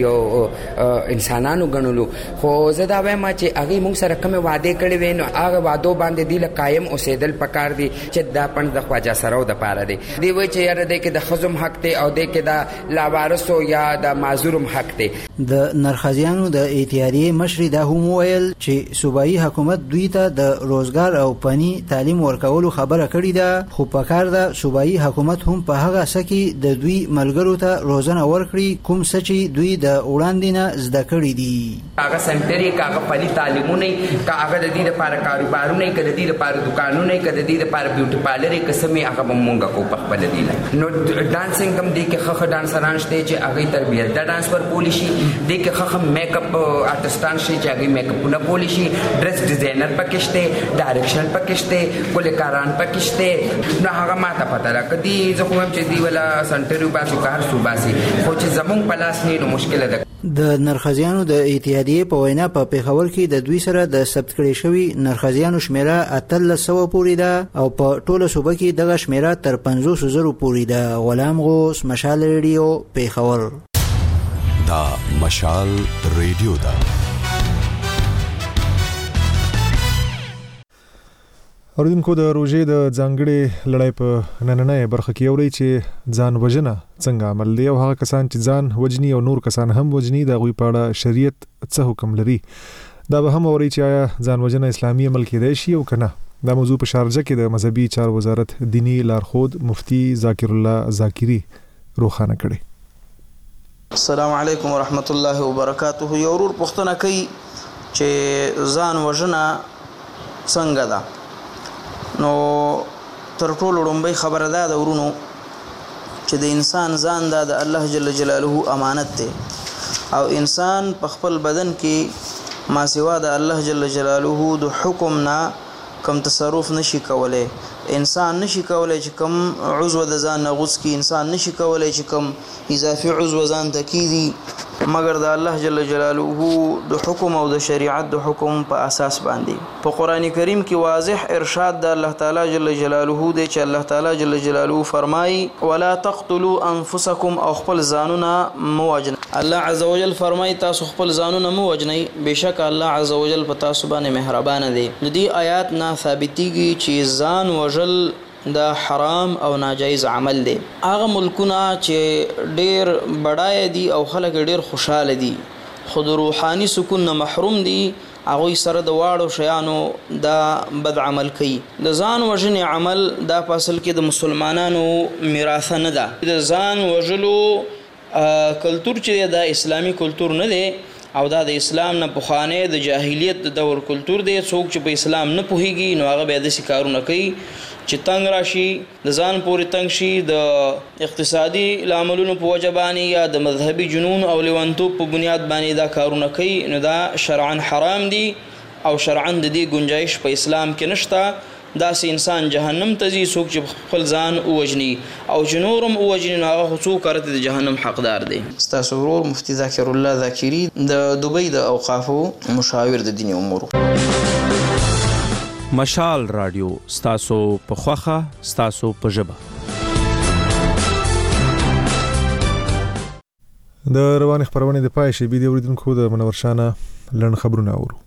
یو انسانانو غنلو. خو زه دا وایم چې هغه موږ سره کوم وعده کړی وین هغه وعده باندې دی له قائم اوسېدل پکار دی چې دا پند د خواجه سره د پاره دی. دی وای چې یاره د کې د خزم حق ته او د کې د لاوارثو یا د معذورم حق ته. د نرخزیانو د اتحادیې مشري دا هم ویل چې صوبایي حکومت دوی ته د روزګار او پنی تعلیم ورکولو خبره کړې ده، خو پکار ده صوبایي حکومت هم په هغه سکه کې د دوی ملګرو ته روزنه ورکړي کوم څه چې دوی د وړاندې نه زده کړي دي. هغه سنټري هغه پلي تعلیمونه هغه د دې لپاره کاروبارونه د دې لپاره دکانونه د دې لپاره بیوټي پارلر قسمه هغه مونږه کو په خپل دی نو ډانسینګ هم دي کې خخ ډانسران شته چې هغه تربیت د ډانس پر پالیشي دي کې خخ میک اپ آرټستان شي چې هغه میک اپ نه پالیشي ډریس ډیزاینر پکشته ډایرکشن پکشته کولکاران پکشته نو هغه ماته پته راکدي زه کوم چې دی ولا سنټري باسو کار صوباسي خو چې زمون پلاس نه مشکل ده. د نرخزیانو د اتحادیې په وینا په پیښور کې د دوی سره د ثبت کړي شوی نرخزیانو شمیره اتلس سوه پورې ده او په ټوله صوبه کې دغه شمیره تر پنځوس زرو پورې ده. غلام غوث، مشال ریډیو، پیښور. دا مشال ریډیو ده. اوریدونکو د روژې د ځانګړې لړۍ په نننۍ برخه کې اوري چې ځان وژنه څنګه عمل دی او هغه کسان چې ځان وجني او نور کسان هم وجني د غوي پاړه شریعت څه حکم لري. دا به هم اوري چې آیا ځان وژنه اسلامي عمل کېدای شي او کنه. دا موضوع په شارجه کې د مذهبي چارو وزارت دینی لارښود مفتی ذاکر الله ذاکری روښانه کړي. السلام علیکم ورحمت الله وبرکاته. یو ورور پوښتنه کوي چې ځان وژنه څنګه ده. نو تر ټولو لومړی خبره ده د ورونو چې د انسان ځان دا د الله جل جلاله امانت دی او انسان په خپل بدن کې ما سوا د الله جل جلاله د حکم نه کم تصرف نشي کولای. انسان نشي کولای چې کم عضو د ځان نه غوڅ کی، انسان نشي کولای چې کم اضافي عضو ځان ته کیږي مگر د الله جل جلاله د حکم او د شریعت د حکم په اساس باندې. په قران کریم کې واضح ارشاد د الله تعالی جل جلاله دی چې الله تعالی جل جلاله فرمایي ولا تقتلوا انفسکم او خپل ځانونه مو وجنئ. الله عز وجل فرمایي تاسو خپل ځانونه مو وجنئ، بشک الله عز وجل په تاسو باندې مهربان دی. د دې آیات نه ثابتېږي چې ځان وژل دا حرام او ناجایز عمل دی. هغه ملکونه چې ډیر بډای دي او خلک ډیر خوشاله دي خو د روحاني سکون نه محروم دي هغه سره د واړو شیانو دا بد عمل کوي. د ځان وژنې عمل دا په اصل کې د مسلمانانو میراث نه ده. د ځان وژلو کلتور چې دا اسلامی کلتور نه دی او دا د اسلام نه پخوانی د جاهلیت د دور کلتور دی. څوک چې په اسلام نه پوهیږي نو هغه به د کارونه کوي چې تنگ راشي، د ځان پورې تنگ شي، د اقتصادي لاملونو په وجه باندې یا د مذهبي جنون او لیونتوب په بنیاد باندې دا کارونه کوي نو دا شرعاً حرام دي او شرعاً د دې گنجائش په اسلام کې نشته. داسې انسان جهنم ته ځي څوک چې خپل ځان ووجني او چې نور هم ووجني نو هغه څوک د جهنم حقدار دی. ستاسو ورور مفتی ذاکر الله ذاکری د دوبۍ د اوقافو مشاور د دیني امورو. مشال رادیو ستاسو په خوخه ستاسو په ژبه. د روان خبرونه د پای شي بي دي اوریدونکو د منور شانه لړن خبرونه اورو.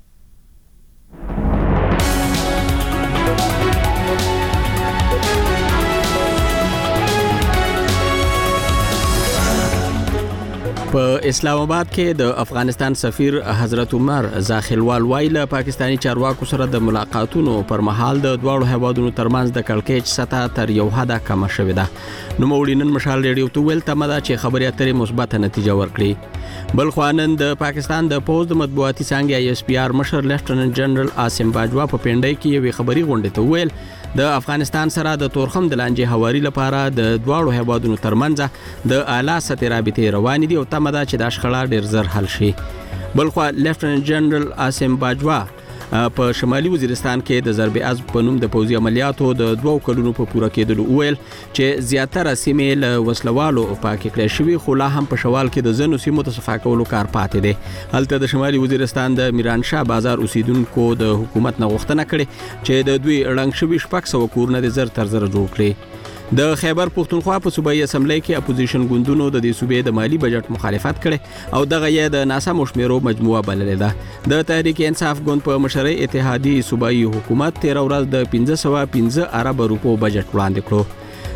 په اسلام آباد کې د افغانستان سفیر حضرت عمر زاخلوال وایي له پاکستانی چارواکو سره د ملاقاتونو پر مهال د دواړو هیوادونو ترمنځ د کړکېچ سطح تر یو حده کمه شوې ده. نوموړي نن مشال ریډیو ته ویل تمه ده چې خبرې اترې مثبته نتیجه ورکړي. بل خوا نن د پاکستان د پوز د مطبوعاتي څانګې آی اس پی آر مشر لیفټننټ جنرال عاصم باجوا په پنډۍ کې یوې خبري غونډې ته ویل د افغانستان سره د تورخم د لانجې هواري لپاره د دواړو هیوادونو ترمنځ د اعلی سطحي رابطې روانې دي او تمه ده چې دا شخړه ډېر زر حل شي. بل خوا لیفټننټ جنرال عاصم باجوا په شمالي وزیرستان کې د ضرب عزب په نوم د پوځي عملیاتو د دوو کلونو په پوره کېدلو ویل چې زیاتره سیمې له وسلوالو پاکې کړې شوي خو لا هم په شوال کې د ځینو سیمو ته صفا کولو کار پاتې دی. هلته د شمالي وزیرستان د میرانشاه بازار اوسیدونکو د حکومت نه غوښتنه کړې چې د دوی ړنګ شوي شپږ سوه کورونه د زر تر زره جوړ کړي. د خیبر پختونخوا په صوبایي اسمبلی کې اپوزیشن ګوندونو د دې صوبې د مالی بجټ مخالفت کړي او دغه یې د ناسمو شمیرو مجموعه بللې ده. د تحریک انصاف ګوند په مشرۍ اتحادیې صوبایي حکومت تیر ورځ د پنځه سوه پنځه ارب روپو بجټ وړاندې کړو.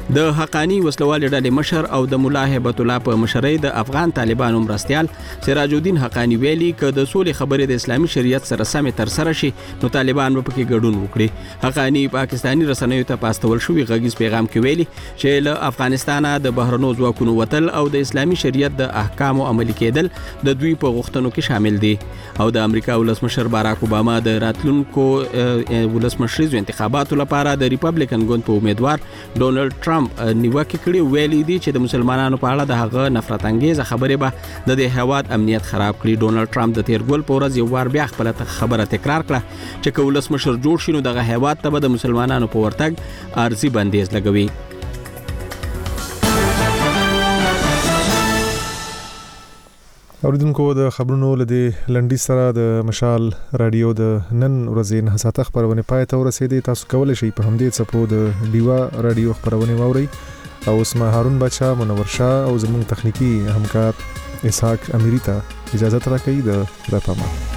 د حقانی وسلوال ډلې مشر او د مولا هیبت الله په مشرۍ د افغان طالبانو مرستيال سراج الدین حقانی ویلي ک د سولې خبرې د اسلامي شریعت سره سمې تر سره شي نو طالبان به پکې ګډون وکړي. حقانی پاکستانی رسنیو ته پاستول شوی غږیز پیغام کې ویلي چې له افغانستانه د بهرنو ځواکونو وتل او د اسلامي شریعت د احکامو عملي کېدل د دوی په غوښتنو کې شامل دي. او د امریکا ولسمشر باراک اوباما د راتلونکو ولسمشریزو انتخاباتو لپاره د ریپبلیکن ګوند په امیدوار ډونلډ ټرمپ نیوکه کړې ویلي دي چې د مسلمانانو په اړه د هغه نفرت انګیزه خبرې به د دې هیواد امنیت خراب کړي. ډونلډ ټرمپ د تیر ګول په ورځ یو وار بیا خپل خبره تکرار کړه چې که ولسمشر جوړ شي نو دغه هیواد ته به د مسلمانانو په ورتګ ارزي بندیز لګوي. اوریدونکو د خبرونو لدی لنډی سره د مشال رادیو د نن ورځې نه ساته خبرونه پای ته ورسېدي. تاسو کولای شئ په همدې څپو د ډیوا رادیو خبرونه واورئ. او اسمه هارون بچا، منور شاه او زموږ تخنیکی همکار اسحاق امیری ته اجازه ترا کوي د پامه.